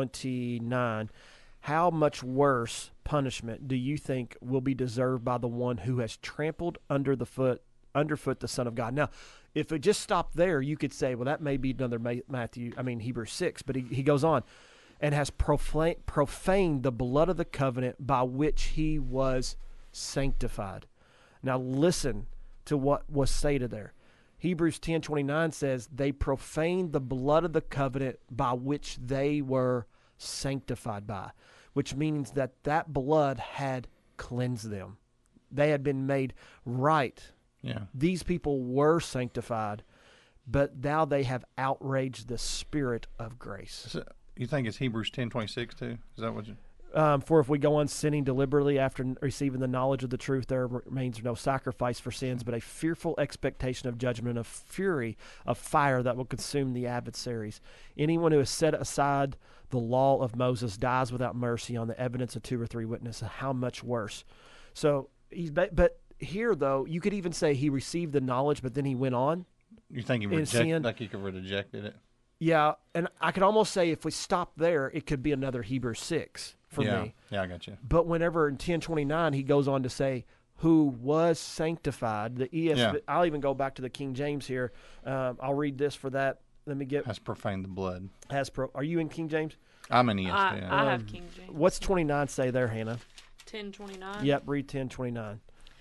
29. How much worse punishment do you think will be deserved by the one who has trampled underfoot the Son of God? Now, if it just stopped there, you could say, well, that may be another Hebrews 6. But he goes on, and has profaned the blood of the covenant by which he was sanctified. Now listen to what was stated there. Hebrews 10:29 says, they profaned the blood of the covenant by which they were sanctified by, which means that blood had cleansed them. They had been made right. Yeah. These people were sanctified, but now they have outraged the Spirit of grace. So, you think it's Hebrews 10:26 too? Is that what you... For if we go on sinning deliberately after receiving the knowledge of the truth, there remains no sacrifice for sins, but a fearful expectation of judgment, of fury, of fire that will consume the adversaries. Anyone who has set aside the law of Moses dies without mercy on the evidence of 2 or 3 witnesses. How much worse? So but here though, you could even say he received the knowledge, but then he went on. You think he could have rejected it? Yeah, and I could almost say if we stop there, it could be another Hebrews 6 for me. Yeah, I got you. But whenever in 10:29 he goes on to say, who was sanctified, the ESV, Yeah. I'll even go back to the King James here. I'll read this for that. Let me get. Has profaned the blood. Are you in King James? I'm in ESV. I have King James. What's 29 say there, Hannah? 10:29. Yep, read 10:29.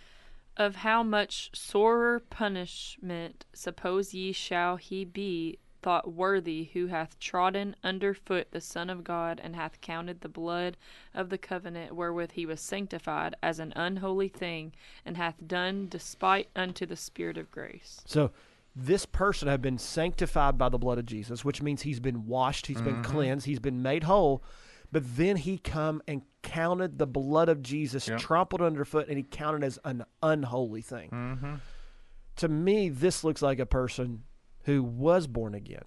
Of how much sorer punishment suppose ye shall he be thought worthy who hath trodden under foot the Son of God, and hath counted the blood of the covenant wherewith he was sanctified as an unholy thing, and hath done despite unto the Spirit of grace. So this person had been sanctified by the blood of Jesus, which means he's been washed, he's been cleansed, he's been made whole. But then he come and counted the blood of Jesus, trampled underfoot, and he counted as an unholy thing. Mm-hmm. To me, this looks like a person who was born again,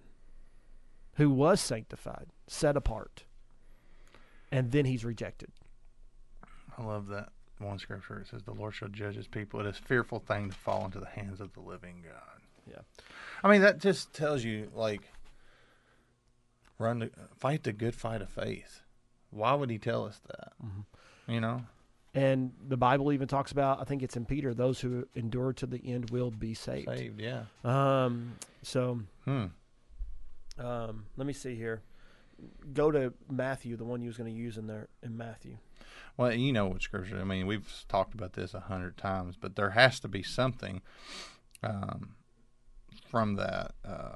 who was sanctified, set apart, and then he's rejected. I love that one scripture. It says, the Lord shall judge his people. It is a fearful thing to fall into the hands of the living God. Yeah. I mean, that just tells you, like, fight the good fight of faith. Why would he tell us that? Mm-hmm. You know? And the Bible even talks about, I think it's in Peter, those who endure to the end will be saved. Saved, yeah. Let me see here. Go to Matthew, the one you was going to use in there in Matthew. Well, you know what scripture, I mean, we've talked about this 100 times, but there has to be something from that.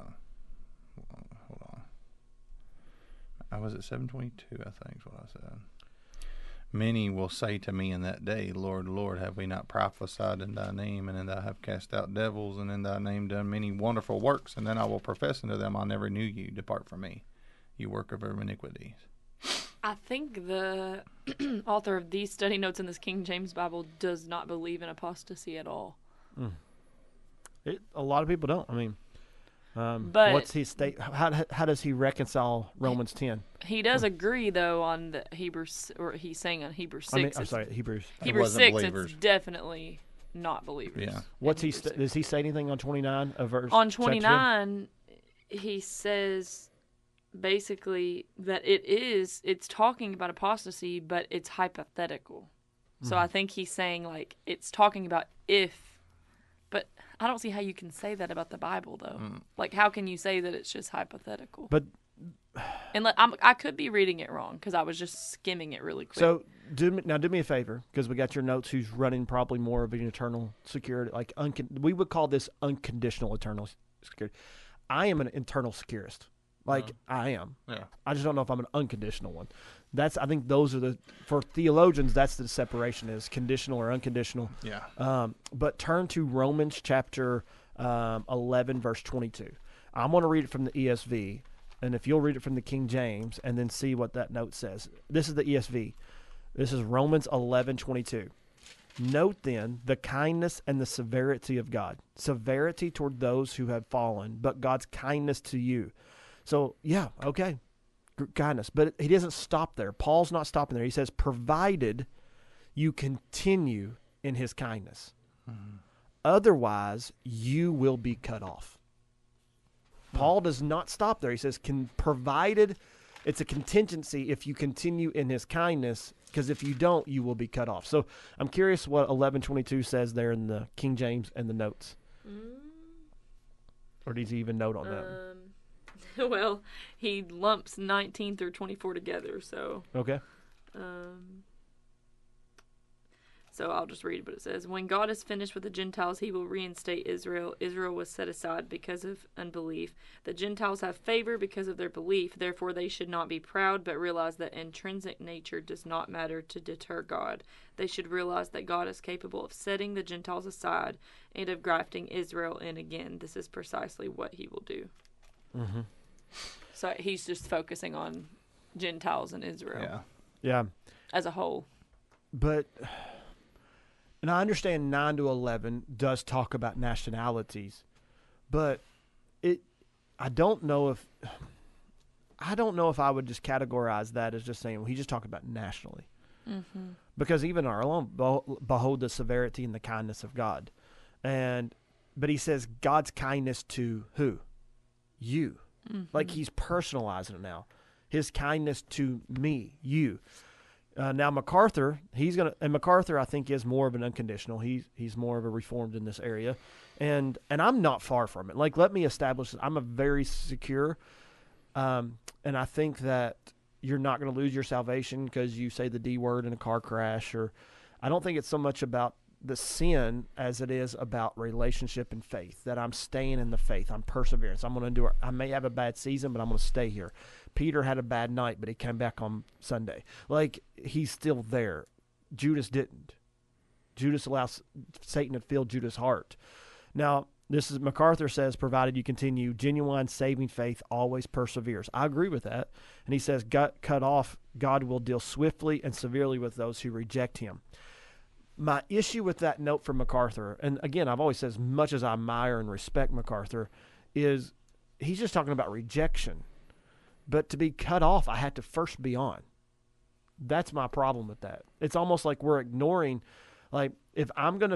Hold on. Was it 7:22, I think is what I said. Many will say to me in that day, Lord, Lord, have we not prophesied in thy name, and in thy have cast out devils, and in thy name done many wonderful works? And then I will profess unto them, I never knew you. Depart from me, you worker of iniquities. I think the author of these study notes in this King James Bible does not believe in apostasy at all. A lot of people don't. I mean, but what's his state? How does he reconcile Romans 10? He does agree, though, on the Hebrews, or he's saying on Hebrews 6. Hebrews. Hebrews 6, believers. It's definitely not believers. Yeah. What's he? Does he say anything on 29? On 29, he says basically that it's talking about apostasy, but it's hypothetical. So I think he's saying, like, it's talking about if, but I don't see how you can say that about the Bible, though. Like, how can you say that it's just hypothetical? But and I could be reading it wrong because I was just skimming it really quick. So do me a favor, because we got your notes. Who's running probably more of an eternal security? Like we would call this unconditional eternal security. I am an internal securist. Like I am. Yeah. I just don't know if I'm an unconditional one. I think those are for theologians, that's the separation is conditional or unconditional. Yeah. But turn to Romans chapter 11, verse 22. I'm going to read it from the ESV, and if you'll read it from the King James, and then see what that note says. This is the ESV. This is Romans 11:22. Note then the kindness and the severity of God. Severity toward those who have fallen, but God's kindness to you. So, yeah, okay. Kindness. But he doesn't stop there. Paul's not stopping there. He says, provided you continue in his kindness. Mm-hmm. Otherwise, you will be cut off. Paul does not stop there. He says, provided it's a contingency if you continue in his kindness, because if you don't, you will be cut off. So I'm curious what 11:22 says there in the King James and the notes. Or does he even note on that? Well, he lumps 19 through 24 together, so. Okay. So I'll just read what it says. When God is finished with the Gentiles, he will reinstate Israel. Israel was set aside because of unbelief. The Gentiles have favor because of their belief. Therefore, they should not be proud, but realize that intrinsic nature does not matter to deter God. They should realize that God is capable of setting the Gentiles aside and of grafting Israel in again. This is precisely what he will do. Mm-hmm. So he's just focusing on Gentiles and Israel. Yeah. As a whole. But, and I understand 9 to 11 does talk about nationalities, but I don't know if I would just categorize that as just saying, well, he's just talking about nationally. Mm-hmm. Because even our own, behold the severity and the kindness of God. But he says God's kindness to who? You. Mm-hmm. Like he's personalizing it now. His kindness to me, you. Now MacArthur, MacArthur I think is more of an unconditional. He's more of a reformed in this area, and I'm not far from it. Like, let me establish that I'm a very secure, and I think that you're not going to lose your salvation because you say the D word in a car crash, or I don't think it's so much about the sin as it is about relationship and faith, that I'm staying in the faith. I'm persevering. So I'm going to endure. I may have a bad season, but I'm going to stay here. Peter had a bad night, but he came back on Sunday. Like, he's still there. Judas didn't. Judas allows Satan to fill Judas' heart. Now, this is MacArthur says, provided you continue, genuine saving faith always perseveres. I agree with that. And he says, cut off, God will deal swiftly and severely with those who reject him. My issue with that note from MacArthur, and again, I've always said, as much as I admire and respect MacArthur, is he's just talking about rejection. But to be cut off, I had to first be on. That's my problem with that. It's almost like we're ignoring, like, if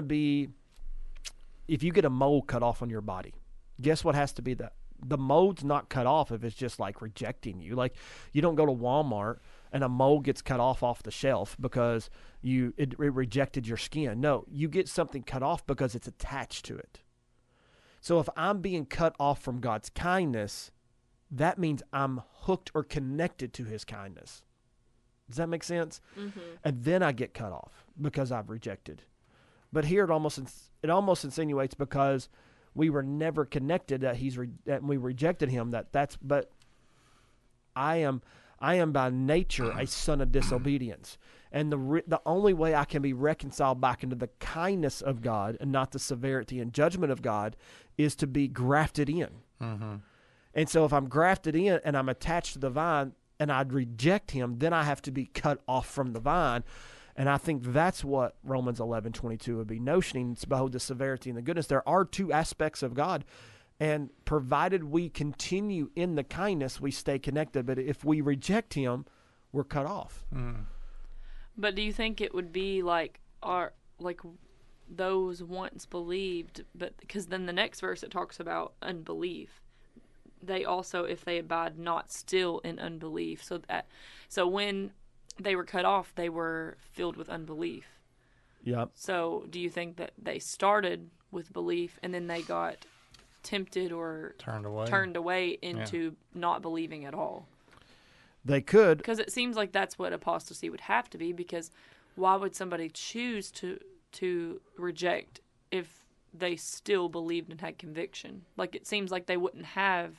you get a mole cut off on your body, guess what has to be the mole's not cut off if it's just like rejecting you. Like, you don't go to Walmart and a mole gets cut off the shelf because it rejected your skin. No, you get something cut off because it's attached to it. So if I'm being cut off from God's kindness, that means I'm hooked or connected to his kindness. Does that make sense? Mm-hmm. And then I get cut off because I've rejected. But here it almost insinuates because we were never connected that we rejected him. But I am by nature a son of disobedience, and the only way I can be reconciled back into the kindness of God and not the severity and judgment of God is to be grafted in. Mm-hmm. And so if I'm grafted in and I'm attached to the vine and I'd reject him, then I have to be cut off from the vine. And I think that's what Romans 11:22 would be notioning. It's behold the severity and the goodness. There are two aspects of God. And provided we continue in the kindness, we stay connected. But if we reject him, we're cut off. Mm. But do you think it would be like those once believed, but because then the next verse it talks about unbelief. They also, if they abide not still in unbelief. So when they were cut off, they were filled with unbelief. Yep. So do you think that they started with belief and then they got tempted or turned away into not believing at all? They could. Because it seems like that's what apostasy would have to be, because why would somebody choose to reject if they still believed and had conviction? Like, it seems like they wouldn't have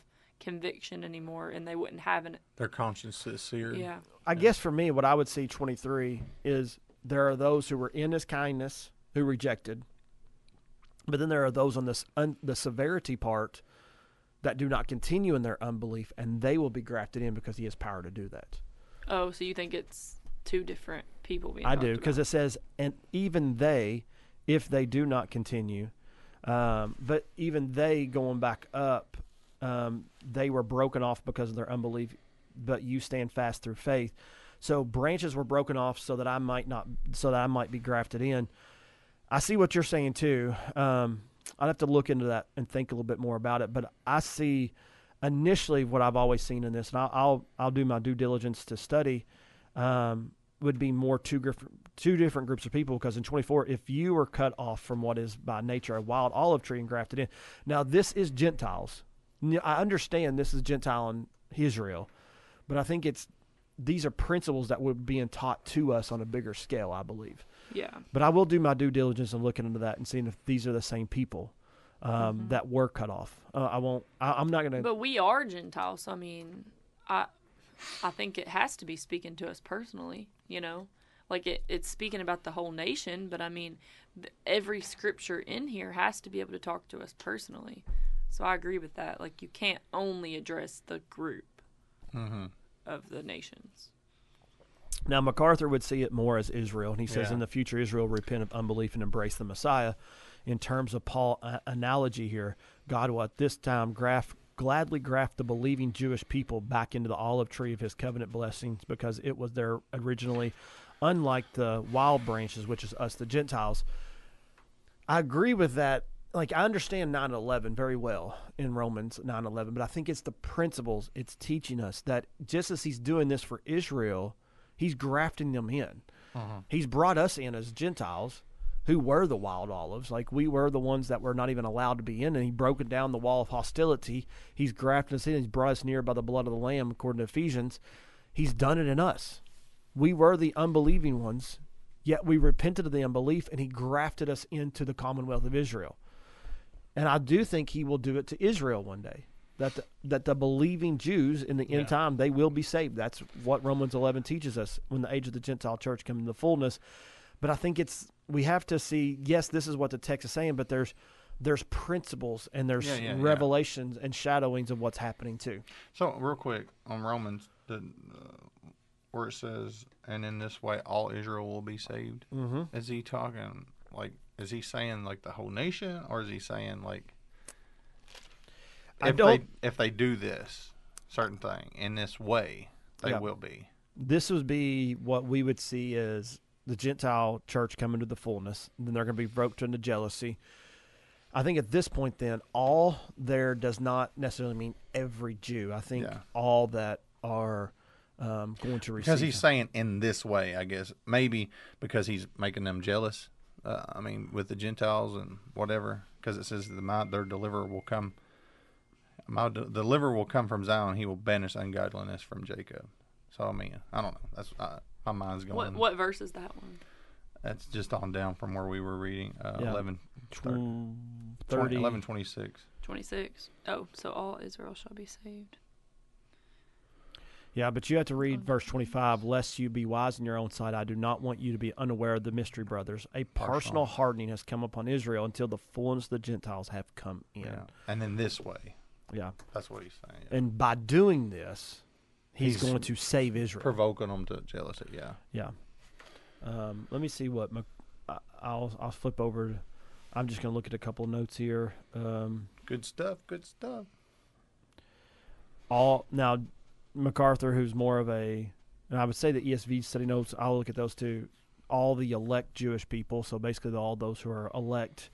conviction anymore, and they wouldn't have an Their conscience is seared. yeah. I guess for me, what I would see 23 is there are those who were in his kindness who rejected, but then there are those on this the severity part that do not continue in their unbelief, and they will be grafted in because he has power to do that. Oh, so you think it's two different people being I talked do, because about. it says, and even they, if they do not continue, but even they going back up, they were broken off because of their unbelief, but you stand fast through faith. So branches were broken off so that I might be grafted in. I see what you're saying too. I'd have to look into that and think a little bit more about it. But I see initially what I've always seen in this, and I'll do my due diligence to study. Would be more two different groups of people, because in 24, if you were cut off from what is by nature a wild olive tree and grafted in, now this is Gentiles. I understand this is Gentile and Israel, but I think these are principles that were being taught to us on a bigger scale, I believe. Yeah. But I will do my due diligence and looking into that and seeing if these are the same people that were cut off. I'm not going to. But we are Gentiles. So, I mean, I think it has to be speaking to us personally, you know? Like, it's speaking about the whole nation, but I mean, every scripture in here has to be able to talk to us personally. So I agree with that. Like, you can't only address the group of the nations. Now, MacArthur would see it more as Israel, and he says, Yeah. in the future, Israel will repent of unbelief and embrace the Messiah. In terms of Paul's analogy here, God will at this time gladly graft the believing Jewish people back into the olive tree of his covenant blessings, because it was there originally, unlike the wild branches, which is us, the Gentiles. I agree with that. Like, I understand 9:11 very well in Romans 9:11, but I think it's the principles it's teaching us that just as he's doing this for Israel, he's grafting them in. He's brought us in as Gentiles who were the wild olives. Like, we were the ones that were not even allowed to be in, and he broken down the wall of hostility. He's grafted us in. He's brought us near by the blood of the Lamb, according to Ephesians. He's done it in us. We were the unbelieving ones, yet we repented of the unbelief, and he grafted us into the commonwealth of Israel. And I do think he will do it to Israel one day. That the believing Jews in the end time, they will be saved. That's what Romans 11 teaches us when the age of the Gentile church comes into fullness. But I think we have to see, yes, this is what the text is saying, but there's principles and there's revelations and shadowings of what's happening too. So real quick on Romans, where it says, and in this way all Israel will be saved. Mm-hmm. Is he talking like? Is he saying like the whole nation, or is he saying like if they do this certain thing in this way, they will be? This would be what we would see as the Gentile church coming to the fullness. And then they're going to be roped into jealousy. I think at this point, then, all there does not necessarily mean every Jew. I think all that are going to receive. Because he's saying in this way, I guess. Maybe because he's making them jealous. I mean, with the Gentiles and whatever. Because it says their deliverer will come. My deliverer will come from Zion. He will banish ungodliness from Jacob. So, I mean, I don't know. That's my mind's going. What verse is that one? That's just on down from where we were reading. 11, 30. 11:26. 26. Oh, so all Israel shall be saved. Yeah, but you have to read verse 25. Lest you be wise in your own sight, I do not want you to be unaware of the mystery, brothers. A personal hardening has come upon Israel until the fullness of the Gentiles have come in. Yeah. And then this way. Yeah. That's what he's saying. Yeah. And by doing this, he's going to save Israel. Provoking them to jealousy, yeah. Yeah. Let me see what I'll flip over. I'm just going to look at a couple of notes here. Good stuff. Now, MacArthur, who's more of and I would say the ESV study notes, I'll look at those too. All the elect Jewish people, so basically all those who are elect.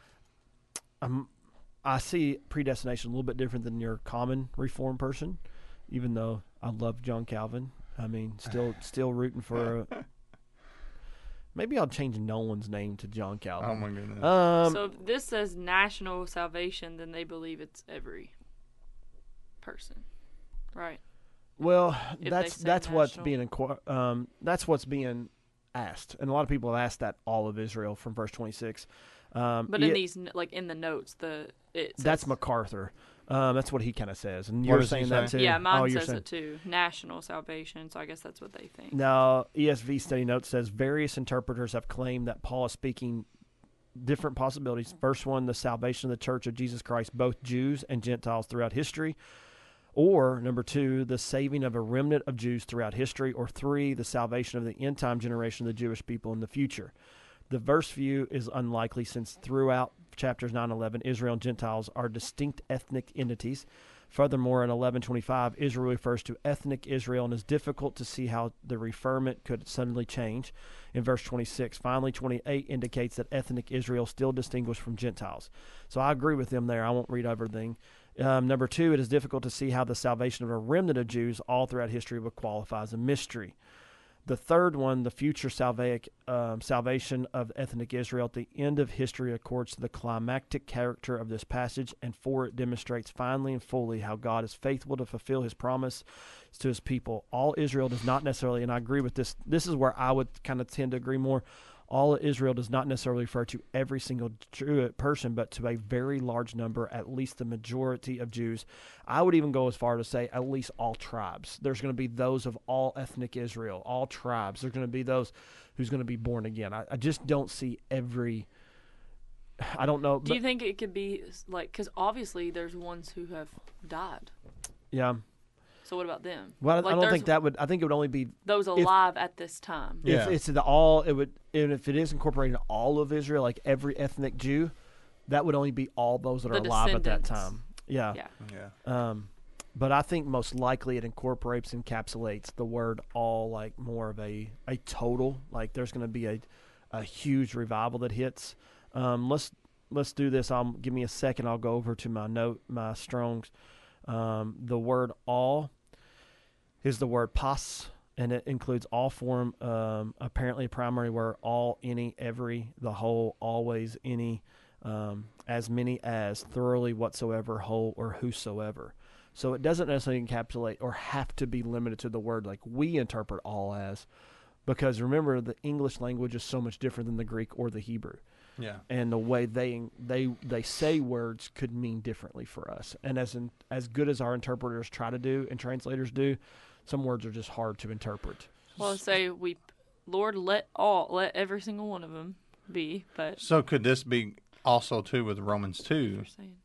I see predestination a little bit different than your common Reformed person, even though I love John Calvin. I mean, still rooting for. Maybe I'll change Nolan's name to John Calvin. Oh my goodness! So if this says national salvation, then they believe it's every person, right? Well, If that's what's national. being that's what's being asked, and a lot of people have asked that all of Israel from verse 26. But in these, like in the notes, it says, that's MacArthur. That's what he kind of says, and What you're does he saying that say? too. Yeah, mine you're says saying. it too. National salvation. So I guess that's what they think. Now, ESV study note says various interpreters have claimed that Paul is speaking different possibilities. First one, the salvation of the Church of Jesus Christ, both Jews and Gentiles throughout history. Or, number two, the saving of a remnant of Jews throughout history. Or three, the salvation of the end-time generation of the Jewish people in the future. The verse view is unlikely since throughout chapters 9 and 11, Israel and Gentiles are distinct ethnic entities. Furthermore, in 11:25, Israel refers to ethnic Israel, and it's difficult to see how the referment could suddenly change. In verse 26, finally, 28 indicates that ethnic Israel is still distinguished from Gentiles. So I agree with them there. I won't read everything. Number two, it is difficult to see how the salvation of a remnant of Jews all throughout history would qualify as a mystery. The third one, the future salvation of ethnic Israel at the end of history, accords to the climactic character of this passage, and four, it demonstrates finally and fully how God is faithful to fulfill his promise to his people. All Israel does not necessarily, and I agree with this, this is where I would kind of tend to agree more, all Israel does not necessarily refer to every single Jew person, but to a very large number, at least the majority of Jews. I would even go as far to say at least all tribes. There's going to be those of all ethnic Israel, all tribes. There's going to be those who's going to be born again. I just don't see every. I don't know. Do you think it could be like, because obviously there's ones who have died. Yeah. So what about them? Well, Like, I don't there's think that would. I think it would only be those alive at this time. Yeah. if it's the all. It would, and if it is incorporating all of Israel, like every ethnic Jew, that would only be all those that are The alive at that descendants. time. Yeah. Yeah. But I think most likely it incorporates, encapsulates the word all, like more of a total. Like there's going to be a huge revival that hits. Let's do this. Give me a second. I'll go over to my Strong's. The word all is the word pas, and it includes all form, apparently a primary word, all, any, every, the whole, always, any, as many as, thoroughly, whatsoever, whole, or whosoever. So it doesn't necessarily encapsulate or have to be limited to the word like we interpret all as, because remember, the English language is so much different than the Greek or the Hebrew. Yeah. And the way they say words could mean differently for us. And as good as our interpreters try to do and translators do, some words are just hard to interpret. Well, say Lord, let every single one of them be. But So could this be also too with Romans 2, you're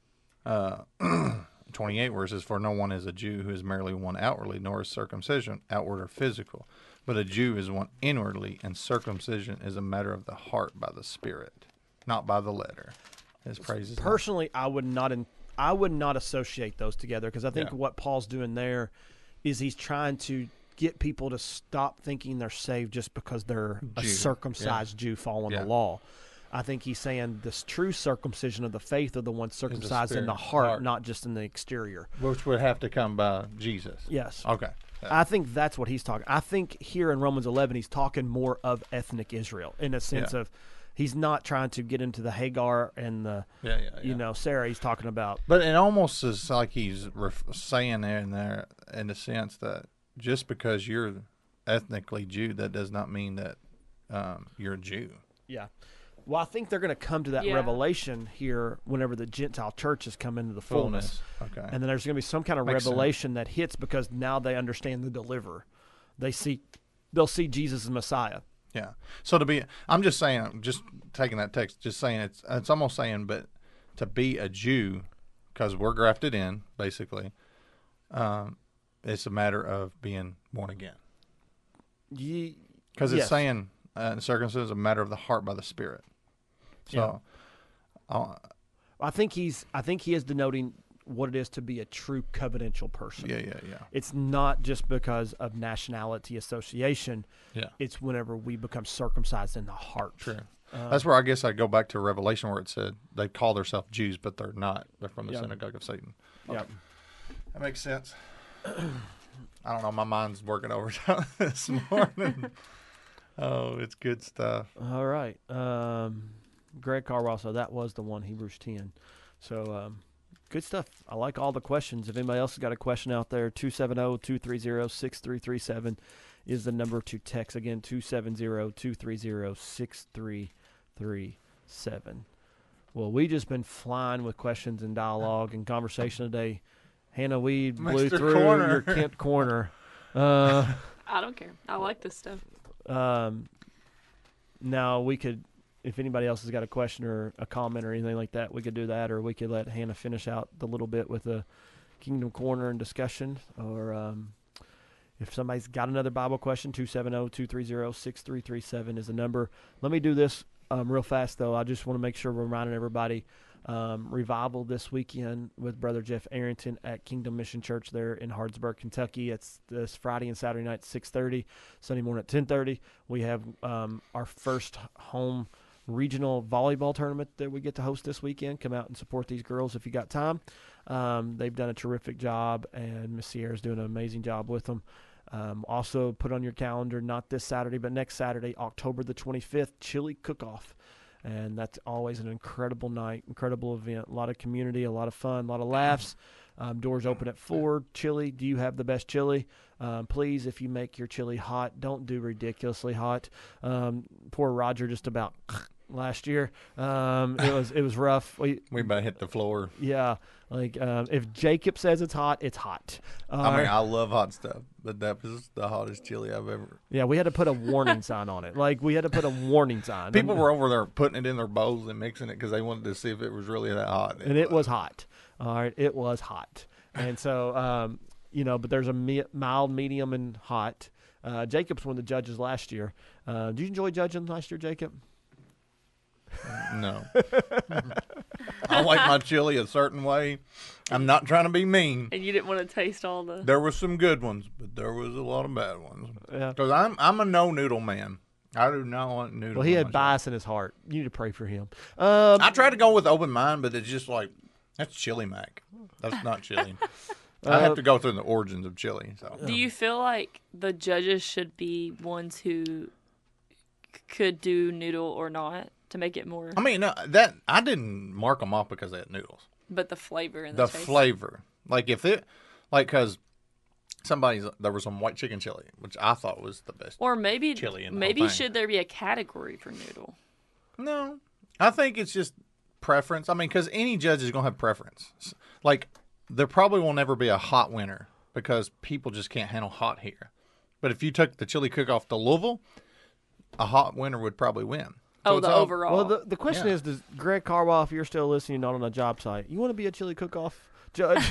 saying 28, where it says, "For no one is a Jew who is merely one outwardly, nor is circumcision outward or physical, but a Jew is one inwardly, and circumcision is a matter of the heart by the Spirit, not by the letter." His praises. Personally, I would not associate those together, because I think Yeah. what Paul's doing there is he's trying to get people to stop thinking they're saved just because they're a Jew. circumcised Jew following Yeah. the law. I think he's saying this true circumcision of the faith of the one circumcised in the spirit, heart, not just in the exterior. which would have to come by Jesus. Yes. Okay. I think that's what he's talking. I think here in Romans 11, he's talking more of ethnic Israel in a sense Yeah. of he's not trying to get into the Hagar and the, Sarah. He's talking about. But it almost is like he's saying there in the sense that just because you're ethnically Jew, that does not mean that you're a Jew. Yeah. Well, I think they're going to come to that Yeah. revelation here whenever the Gentile churches come into the fullness. Okay. And then there's going to be some kind of Makes revelation that hits because now they understand the deliverer. They'll see Jesus as Messiah. Yeah. So I'm just saying, just taking that text, just saying it's almost saying, but to be a Jew, because we're grafted in, basically, it's a matter of being born again. Because it's Yes. saying circumcision is a matter of the heart by the Spirit. So, I think he is denoting what it is to be a true covenantal person. yeah. It's not just because of nationality association. Yeah. It's whenever we become circumcised in the heart. True. That's where I guess I go back to Revelation where it said they call themselves Jews, but they're not. They're from the synagogue of Satan. Yeah. That makes sense. I don't know. My mind's working overtime this morning. Oh, it's good stuff. All right. Greg Carwell, so that was the one, Hebrews 10. So good stuff. I like all the questions. If anybody else has got a question out there, 270-230-6337 is the number to text. Again, 270-230-6337. Well, we just been flying with questions and dialogue and conversation today. Hannah, we blew Mr. through Corner. your Kent corner. I don't care. I like this stuff. Now we could, if anybody else has got a question or a comment or anything like that, we could do that, or we could let Hannah finish out the little bit with the Kingdom Corner and discussion, or if somebody's got another Bible question, 270-230-6337 is the number. Let me do this real fast, though. I just want to make sure we're reminding everybody, revival this weekend with Brother Jeff Arrington at Kingdom Mission Church there in Hardsburg, Kentucky. It's this Friday and Saturday night at 6:30, Sunday morning at 10:30. We have our first home regional volleyball tournament that we get to host this weekend. Come out and support these girls if you got time. They've done a terrific job, and Miss Sierra's doing an amazing job with them. Also put on your calendar, not this Saturday, but next Saturday, October the 25th, Chili Cook-Off. And that's always an incredible night, incredible event. A lot of community, a lot of fun, a lot of laughs. Doors open at 4. Chili, do you have the best chili? Please, if you make your chili hot, don't do ridiculously hot. Poor Roger just about last year. It was rough. We about hit the floor. Yeah, like if Jacob says it's hot, it's hot. I love hot stuff, but that was the hottest chili I've ever. Yeah, we had to put a warning sign on it. Like, we had to put a warning sign. People were over there putting it in their bowls and mixing it because they wanted to see if it was really that hot. And it was hot. All right, it was hot. And so, but there's a mild, medium, and hot. Jacob's one of the judges last year. Did you enjoy judging last year, Jacob? No. I like my chili a certain way. I'm not trying to be mean. And you didn't want to taste all the... There were some good ones, but there was a lot of bad ones. Yeah. Because I'm a no noodle man. I do not want noodles. Well, he had myself. bias in his heart. You need to pray for him. I tried to go with open mind, but it's just like, that's chili mac. That's not chili. I have to go through the origins of chili. So. Do you feel like the judges should be ones who could do noodle or not to make it more? I mean, no, that I didn't mark them off because they had noodles. But the flavor and The taste. flavor, like if it, like because there was some white chicken chili, which I thought was the best. Or maybe chili in the maybe whole thing. should there be a category for noodle? No, I think it's just preference. I mean, because any judge is gonna have preference. Like there probably will never be a hot winner because people just can't handle hot here. But if you took the chili cook-off to Louisville, a hot winner would probably win. So it's the all- overall. Well, the question Yeah. is, does Greg Carwell, if you're still listening, not on a job site, you want to be a chili cook-off judge?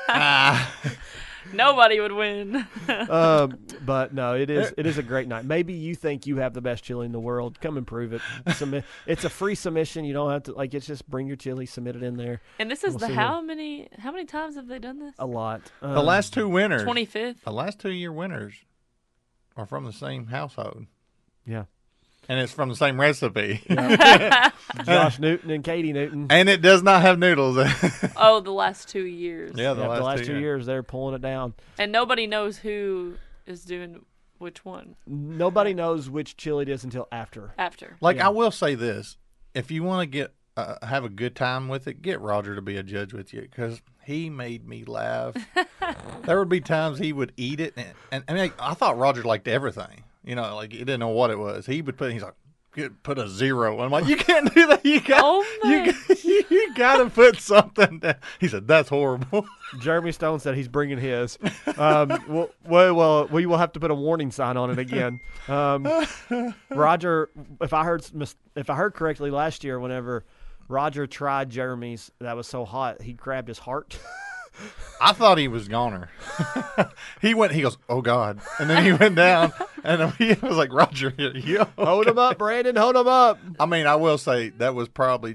Nobody would win. But no, it is a great night. Maybe you think you have the best chili in the world. Come and prove it. It's a free submission. You don't have to it's just bring your chili, submit it in there. And this is We'll the see how many times have they done this? A lot. The last two winners, 25th. the last 2 year winners, are from the same household, Yeah. and it's from the same recipe, Josh Newton and Katie Newton. and it does not have noodles. Oh, the last 2 years. Yeah, The last 2 years, they're pulling it down. And nobody knows who is doing which one Nobody knows which chili it is until after. after. Like Yeah. I will say this: if you want to get have a good time with it, get Roger to be a judge with you because he made me laugh. There would be times he would eat it, and I mean, I thought Roger liked everything. You know, like he didn't know what it was. He would he's like, put a 0. I'm like, you can't do that. You got, Oh my- you got to put something down. He said, that's horrible. Jeremy Stone said he's bringing his. Well, we will have to put a warning sign on it again. Roger, if I heard correctly, last year, whenever Roger tried Jeremy's, that was so hot, he grabbed his heart. I thought he was goner. He goes, oh God. And then he went down, and he was like, Roger, you Hold him up, Brandon. Hold him up. I mean, I will say that was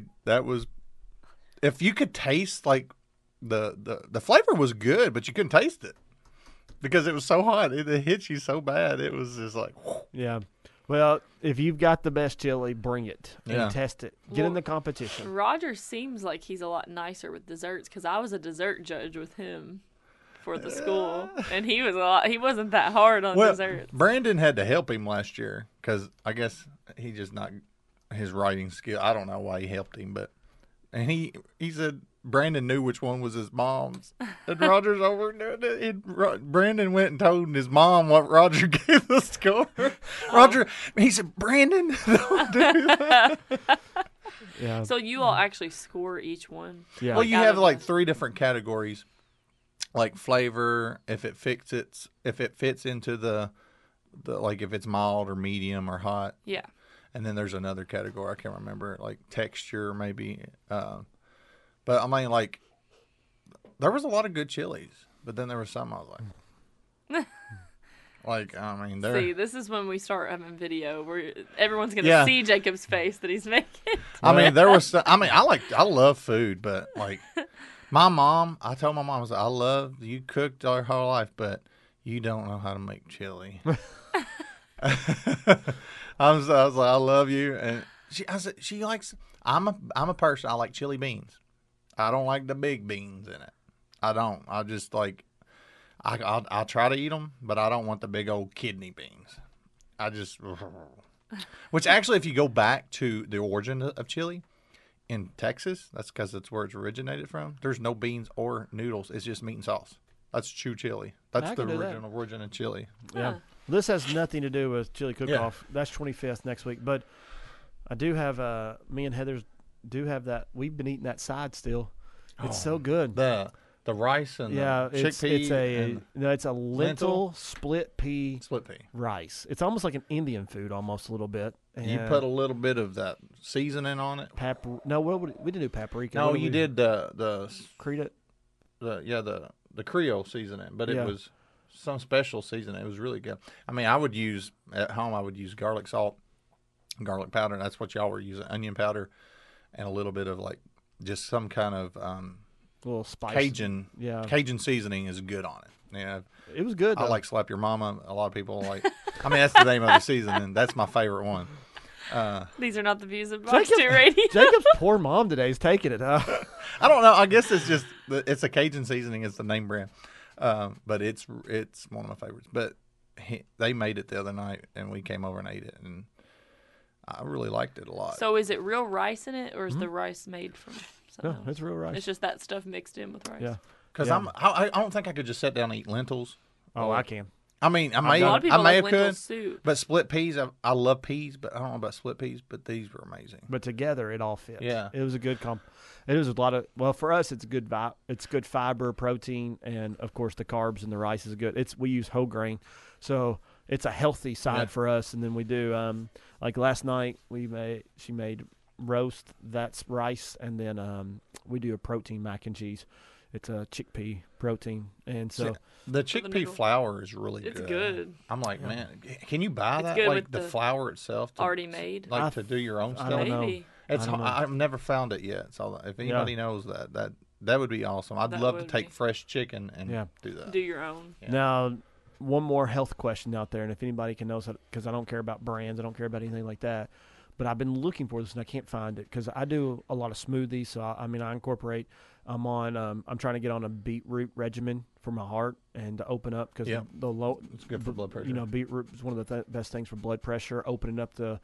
if you could taste like the flavor was good, but you couldn't taste it because it was so hot. It hit you so bad. It was just like, whew. Yeah. Well, if you've got the best chili, bring it and Yeah. test it. Get in Well, the competition. Roger seems like he's a lot nicer with desserts because I was a dessert judge with him for the school, and he wasn't that hard on desserts. Brandon had to help him last year because I guess he just not his writing skill. I don't know why he helped him, and he said Brandon knew which one was his mom's, and Roger's over there. Brandon went and told his mom what Roger gave the score. Roger, he said, Brandon, don't do that. Yeah. So you all actually score each one. Yeah. Well, you out have of like the- 3 different categories, like flavor, if it fits into the like if it's mild or medium or hot, Yeah. and then there's another category I can't remember, like texture maybe. But I mean, like there was a lot of good chilies, but then there was some I was like, like I mean, they're. See, this is when we start having video where everyone's gonna Yeah. see Jacob's face that he's making. I mean, there was. I mean, I love food, but like my mom, I told my mom, I was like, I love you cooked our whole life, but you don't know how to make chili. I was like, I love you, and I said she likes. I'm a person. I like chili beans. I don't like the big beans in it. I don't. I just like. I'll try to eat them, but I don't want the big old kidney beans. I just. Which actually, if you go back to the origin of chili in Texas, that's because that's where it's originated from. There's no beans or noodles. It's just meat and sauce. That's true chili. That's I the can do that. original origin of chili. Yeah. Huh. This has nothing to do with chili cook-off. That's 25th next week. But I do have, me and Heather do have that. We've been eating that side still. It's so good. The rice and Yeah, the chickpea it's a lentil split pea split pea. rice. It's almost like an Indian food, almost a little bit. And You put a little bit of that seasoning on it. no, we didn't do paprika. No, What you we did the Crete it. Creole seasoning, but it Yeah. was some special seasoning. It was really good. I mean, I would use at home. I would use garlic salt, garlic powder. That's what y'all were using. Onion powder, and a little bit of like just some kind of A little spice. Cajun. Yeah. Cajun seasoning is good on it. Yeah, It was good. I though. like slap your mama. A lot of people like. I mean, that's the name of the seasoning. That's my favorite one. These are not the views of Box Jacob- 2 Radio. Jacob's poor mom today is taking it. Huh? I don't know. I guess it's just it's a Cajun seasoning. It's the name brand, but it's one of my favorites. But they made it the other night, and we came over and ate it, and I really liked it a lot. So is it real rice in it, or is the rice made from something No, else? it's real rice. It's just that stuff mixed in with rice. Yeah. Because Yeah. I don't think I could just sit down and eat lentils. Oh, I can. I mean, I A may lot of people I may like have lentil could, soup. but split peas. I love peas, but I don't know about split peas. But these were amazing. But together, it all fits. Yeah. It was a good It was a lot of. Well, for us, it's good. It's good fiber, protein, and of course the carbs and the rice is good. We use whole grain, so it's a healthy side Yeah. for us. And then we do like last night she made roast. That's rice, and then we do a protein mac and cheese. It's a chickpea protein, and so The the chickpea noodle. flour is really It's good. good. I'm like, man, can you buy It's that? good Like with the the flour itself, Already made. like I- to do your own I stuff. don't know. Maybe. It's I don't know. I've never found it yet. So if anybody knows that would be awesome. I'd That love to would take be. fresh chicken and Yeah. do that. Do your own. Yeah. Now, one more health question out there, and if anybody can know, because I don't care about brands, I don't care about anything like that, but I've been looking for this and I can't find it because I do a lot of smoothies. So I incorporate. I'm on. I'm trying to get on a beetroot regimen for my heart and to open up because Yeah. the low. It's good for blood pressure. You know, beetroot is one of the best things for blood pressure. Opening up the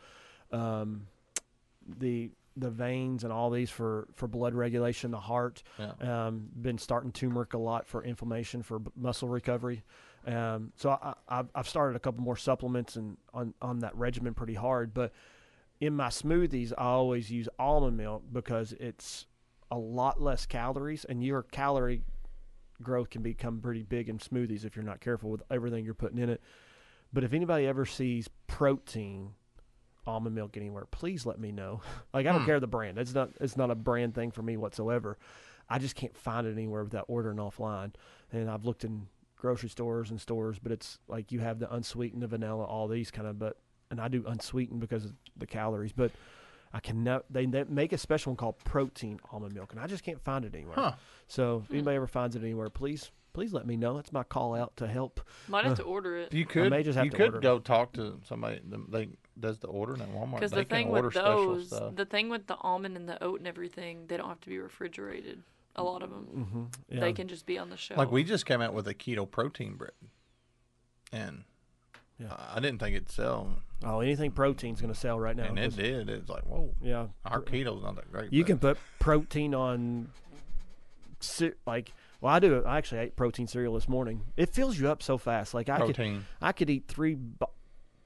veins and all these for blood regulation, the heart. Yeah. Been starting turmeric a lot for inflammation, for muscle recovery. So I've started a couple more supplements and on that regimen pretty hard. But in my smoothies, I always use almond milk because it's a lot less calories, and your calorie growth can become pretty big in smoothies if you're not careful with everything you're putting in it. But if anybody ever sees protein almond milk anywhere, please let me know. Like, I don't care the brand. It's not a brand thing for me whatsoever. I just can't find it anywhere without ordering offline. And I've looked in grocery stores and stores, but it's like you have the unsweetened, the vanilla, all these kind of, and I do unsweetened because of the calories, but I cannot. They make a special one called protein almond milk, and I just can't find it anywhere. Huh. So if anybody ever finds it anywhere, please let me know. It's my call out to help. Might have to order it. You could may just have you to could order go talk to somebody. They does the ordering at Walmart. Because They the can thing order with special those, stuff. the thing with the almond and the oat and everything, they don't have to be refrigerated. A lot of them, Mm-hmm. Yeah. they can just be on the shelf. Like we just came out with a keto protein bread, and Yeah. I didn't think it'd sell, Oh, anything protein's going to sell right now. and it 'cause- did. It's like, whoa, Yeah. our keto's not that great. You but- can put protein on, well, I do. I actually ate protein cereal this morning. It fills you up so fast. Like I protein. could eat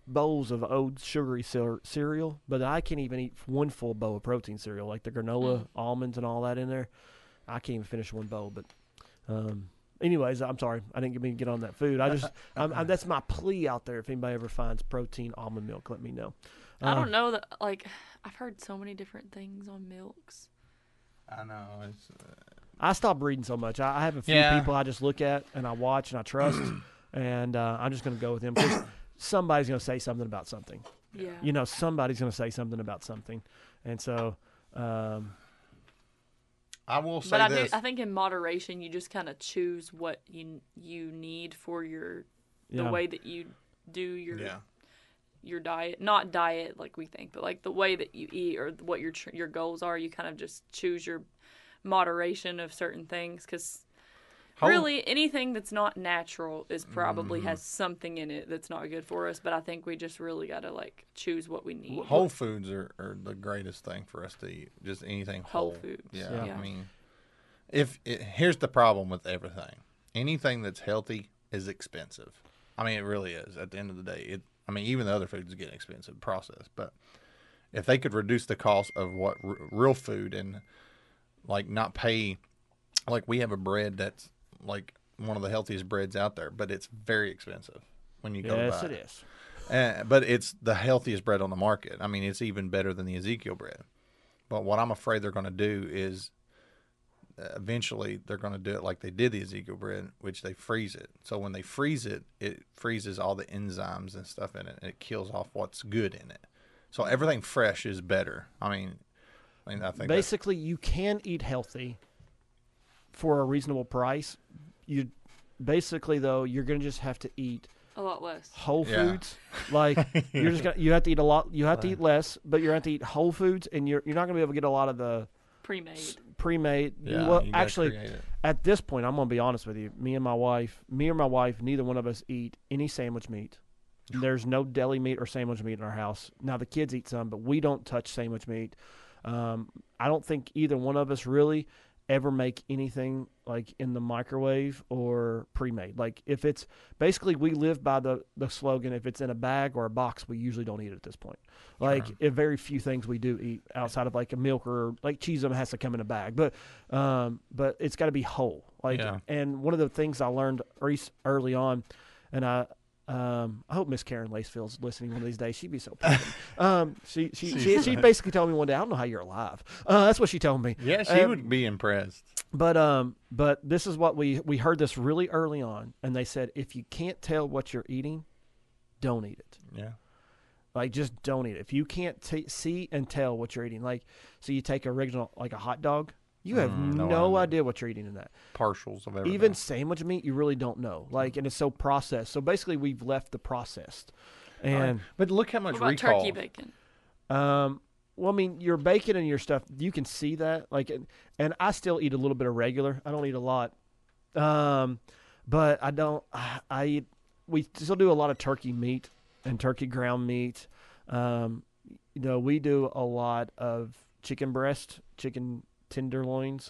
bowls of old sugary cereal, but I can't even eat one full bowl of protein cereal, like the granola, almonds, and all that in there. I can't even finish one bowl. But anyways, I'm sorry. I didn't mean to get on that food. That's my plea out there. If anybody ever finds protein almond milk, let me know. I don't know that, like, I've heard so many different things on milks. I know. It's, I stopped reading so much. I have a few people I just look at and I watch and I trust, and I'm just going to go with them because somebody's going to say something about something. Yeah. You know, somebody's going to say something about something. And so I will say but this. I think in moderation, you just kind of choose what you need for the way that you do your diet. Not diet like we think, but like the way that you eat or what your goals are. You kind of just choose your moderation of certain things, because really anything that's not natural is probably has something in it that's not good for us. But I think we just really got to like choose what we need. Whole foods are the greatest thing for us to eat. Just anything whole. Foods. Yeah. I mean, here's the problem with everything. Anything that's healthy is expensive. I mean, it really is. At the end of the day, even the other foods get expensive processed. But if they could reduce the cost of what real food and like not pay, like we have a bread that's like one of the healthiest breads out there, but it's very expensive when you go buy it. Yes, it is. But it's the healthiest bread on the market. I mean, it's even better than the Ezekiel bread. But what I'm afraid they're going to do is eventually they're going to do it like they did the Ezekiel bread, which they freeze it. So when they freeze it, it freezes all the enzymes and stuff in it, and it kills off what's good in it. So everything fresh is better. I think basically you can eat healthy for a reasonable price. You basically though you're going to just have to eat a lot less whole foods. Like you have to eat a lot. You have to eat less, but you're going to have to eat whole foods, and you're not going to be able to get a lot of the pre-made. Yeah, well, actually, at this point, I'm going to be honest with you. Me or my wife, neither one of us eat any sandwich meat. There's no deli meat or sandwich meat in our house. Now the kids eat some, but we don't touch sandwich meat. I don't think either one of us really ever make anything like in the microwave or pre-made. Like if it's basically, we live by the slogan, if it's in a bag or a box, we usually don't eat it at this point. Like if very few things we do eat outside of like a milk or like cheese has to come in a bag, but it's got to be whole. Like, and one of the things I learned early on, and I hope Miss Karen Lacefield's listening one of these days. She'd be so proud. She basically told me one day, I don't know how you're alive. That's what she told me. Yeah, she would be impressed. But this is what we heard this really early on, and they said if you can't tell what you're eating, don't eat it. Yeah. Like just don't eat it. If you can't see and tell what you're eating, like so you take like a hot dog. You have no idea what you're eating in that. Partials of everything. Even sandwich meat, you really don't know. Like, and it's so processed. So basically, we've left the processed. And but look how much what about recall. Turkey bacon? Well, I mean, your bacon and your stuff, you can see that. Like, and I still eat a little bit of regular. I don't eat a lot. But I don't. We still do a lot of turkey meat and turkey ground meat. We do a lot of chicken breast, chicken tenderloins.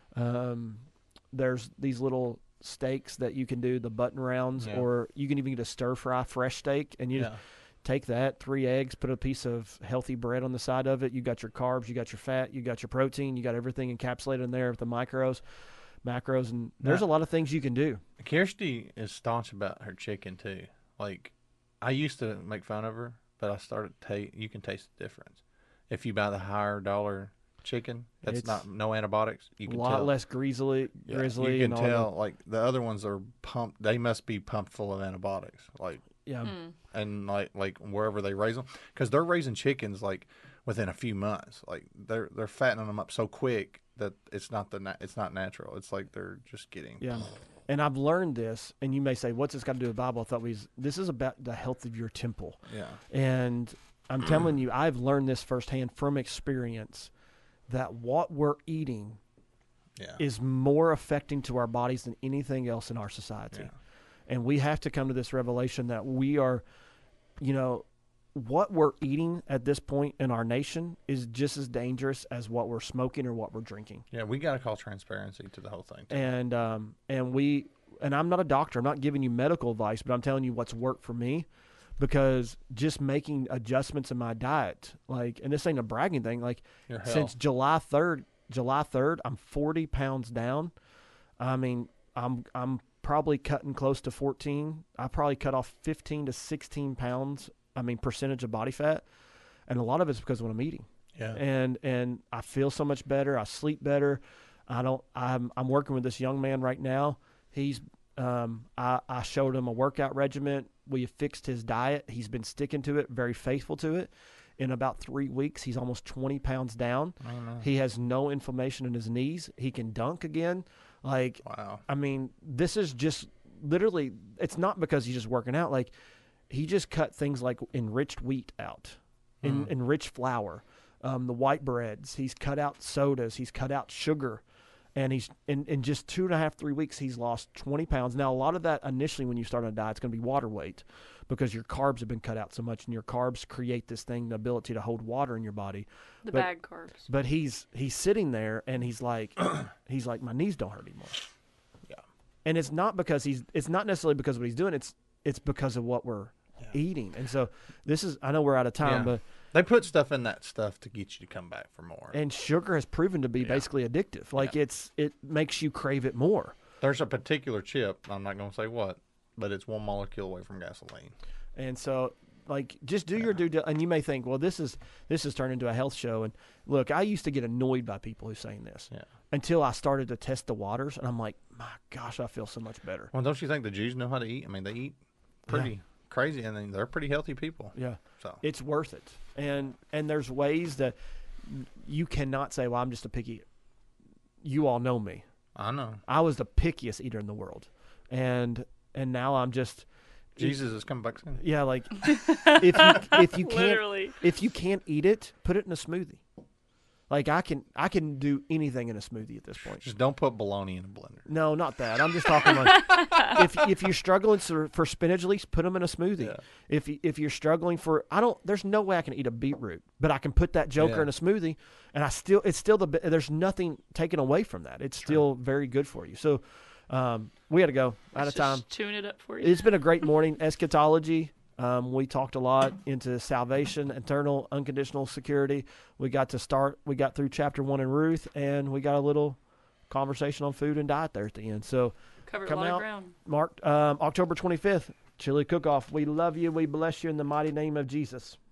There's these little steaks that you can do, the button rounds, or you can even get a stir fry fresh steak, and you just take that, 3 eggs, put a piece of healthy bread on the side of it. You got your carbs, you got your fat, you got your protein, you got everything encapsulated in there with the macros, and there's a lot of things you can do. Kirsty is staunch about her chicken too. Like, I used to make fun of her, but I started you can taste the difference. If you buy the higher dollar chicken, that's no antibiotics. You can a lot less grizzly. You can tell, like the other ones are pumped. They must be pumped full of antibiotics. Like and like wherever they raise them, because they're raising chickens like within a few months. Like they're fattening them up so quick that it's not natural. It's like they're just getting And I've learned this, and you may say, what's this got to do with the Bible? I thought this is about the health of your temple. Yeah. And I'm telling you, I've learned this firsthand from experience, that what we're eating is more affecting to our bodies than anything else in our society. Yeah. And we have to come to this revelation that we are, what we're eating at this point in our nation is just as dangerous as what we're smoking or what we're drinking. Yeah, we got to call transparency to the whole thing too. And I'm not a doctor. I'm not giving you medical advice, but I'm telling you what's worked for me. because just making adjustments in my diet, and this ain't a bragging thing, since July 3rd, I'm 40 pounds down. I mean, I'm probably cutting close to 14. I probably cut off 15 to 16 pounds, percentage of body fat. And a lot of it's because of what I'm eating. Yeah. And I feel so much better. I sleep better. I'm working with this young man right now. I showed him a workout regimen. We have fixed his diet. He's been sticking to it, very faithful to it. In about 3 weeks, he's almost 20 pounds down. He has no inflammation in his knees. He can dunk again. Wow. This is just literally, it's not because he's just working out. He just cut things like enriched wheat out, enriched flour, the white breads. He's cut out sodas. He's cut out sugar. And he's in just 2.5, 3 weeks, he's lost 20 pounds. Now, a lot of that initially when you start on a diet, it's going to be water weight because your carbs have been cut out so much, and your carbs create this thing, the ability to hold water in your body. Bad carbs. But he's sitting there, and he's like, my knees don't hurt anymore. Yeah. And it's not because it's not necessarily because of what he's doing. It's because of what we're eating. And so I know we're out of time, but they put stuff in that stuff to get you to come back for more. And sugar has proven to be basically addictive. It makes you crave it more. There's a particular chip, I'm not going to say what, but it's one molecule away from gasoline. And so just do your and you may think, well, this is turned into a health show. And look, I used to get annoyed by people who saying this until I started to test the waters, and I'm like, my gosh, I feel so much better. Well, don't you think the Jews know how to eat? They eat pretty crazy, and they're pretty healthy people. Yeah. So it's worth it. And there's ways that you cannot say, well, I'm just a picky. You all know me. I know. I was the pickiest eater in the world. And now I'm just Jesus is coming back soon. Yeah, if you can't Literally. if you can't eat it, put it in a smoothie. I can do anything in a smoothie at this point. Just don't put bologna in a blender. No, not that. I'm just talking if you're struggling for spinach leaves, put them in a smoothie. Yeah. If you're struggling there's no way I can eat a beetroot, but I can put that joker in a smoothie, and there's nothing taken away from that. It's still very good for you. So we got to go out of time. Just tune it up for you. It's been a great morning. Eschatology. We talked a lot into salvation, eternal, unconditional security. We got through chapter 1 in Ruth, and we got a little conversation on food and diet there at the end. So Covered come a lot out, of ground. Mark, October 25th, Chili Cook-Off. We love you. We bless you in the mighty name of Jesus.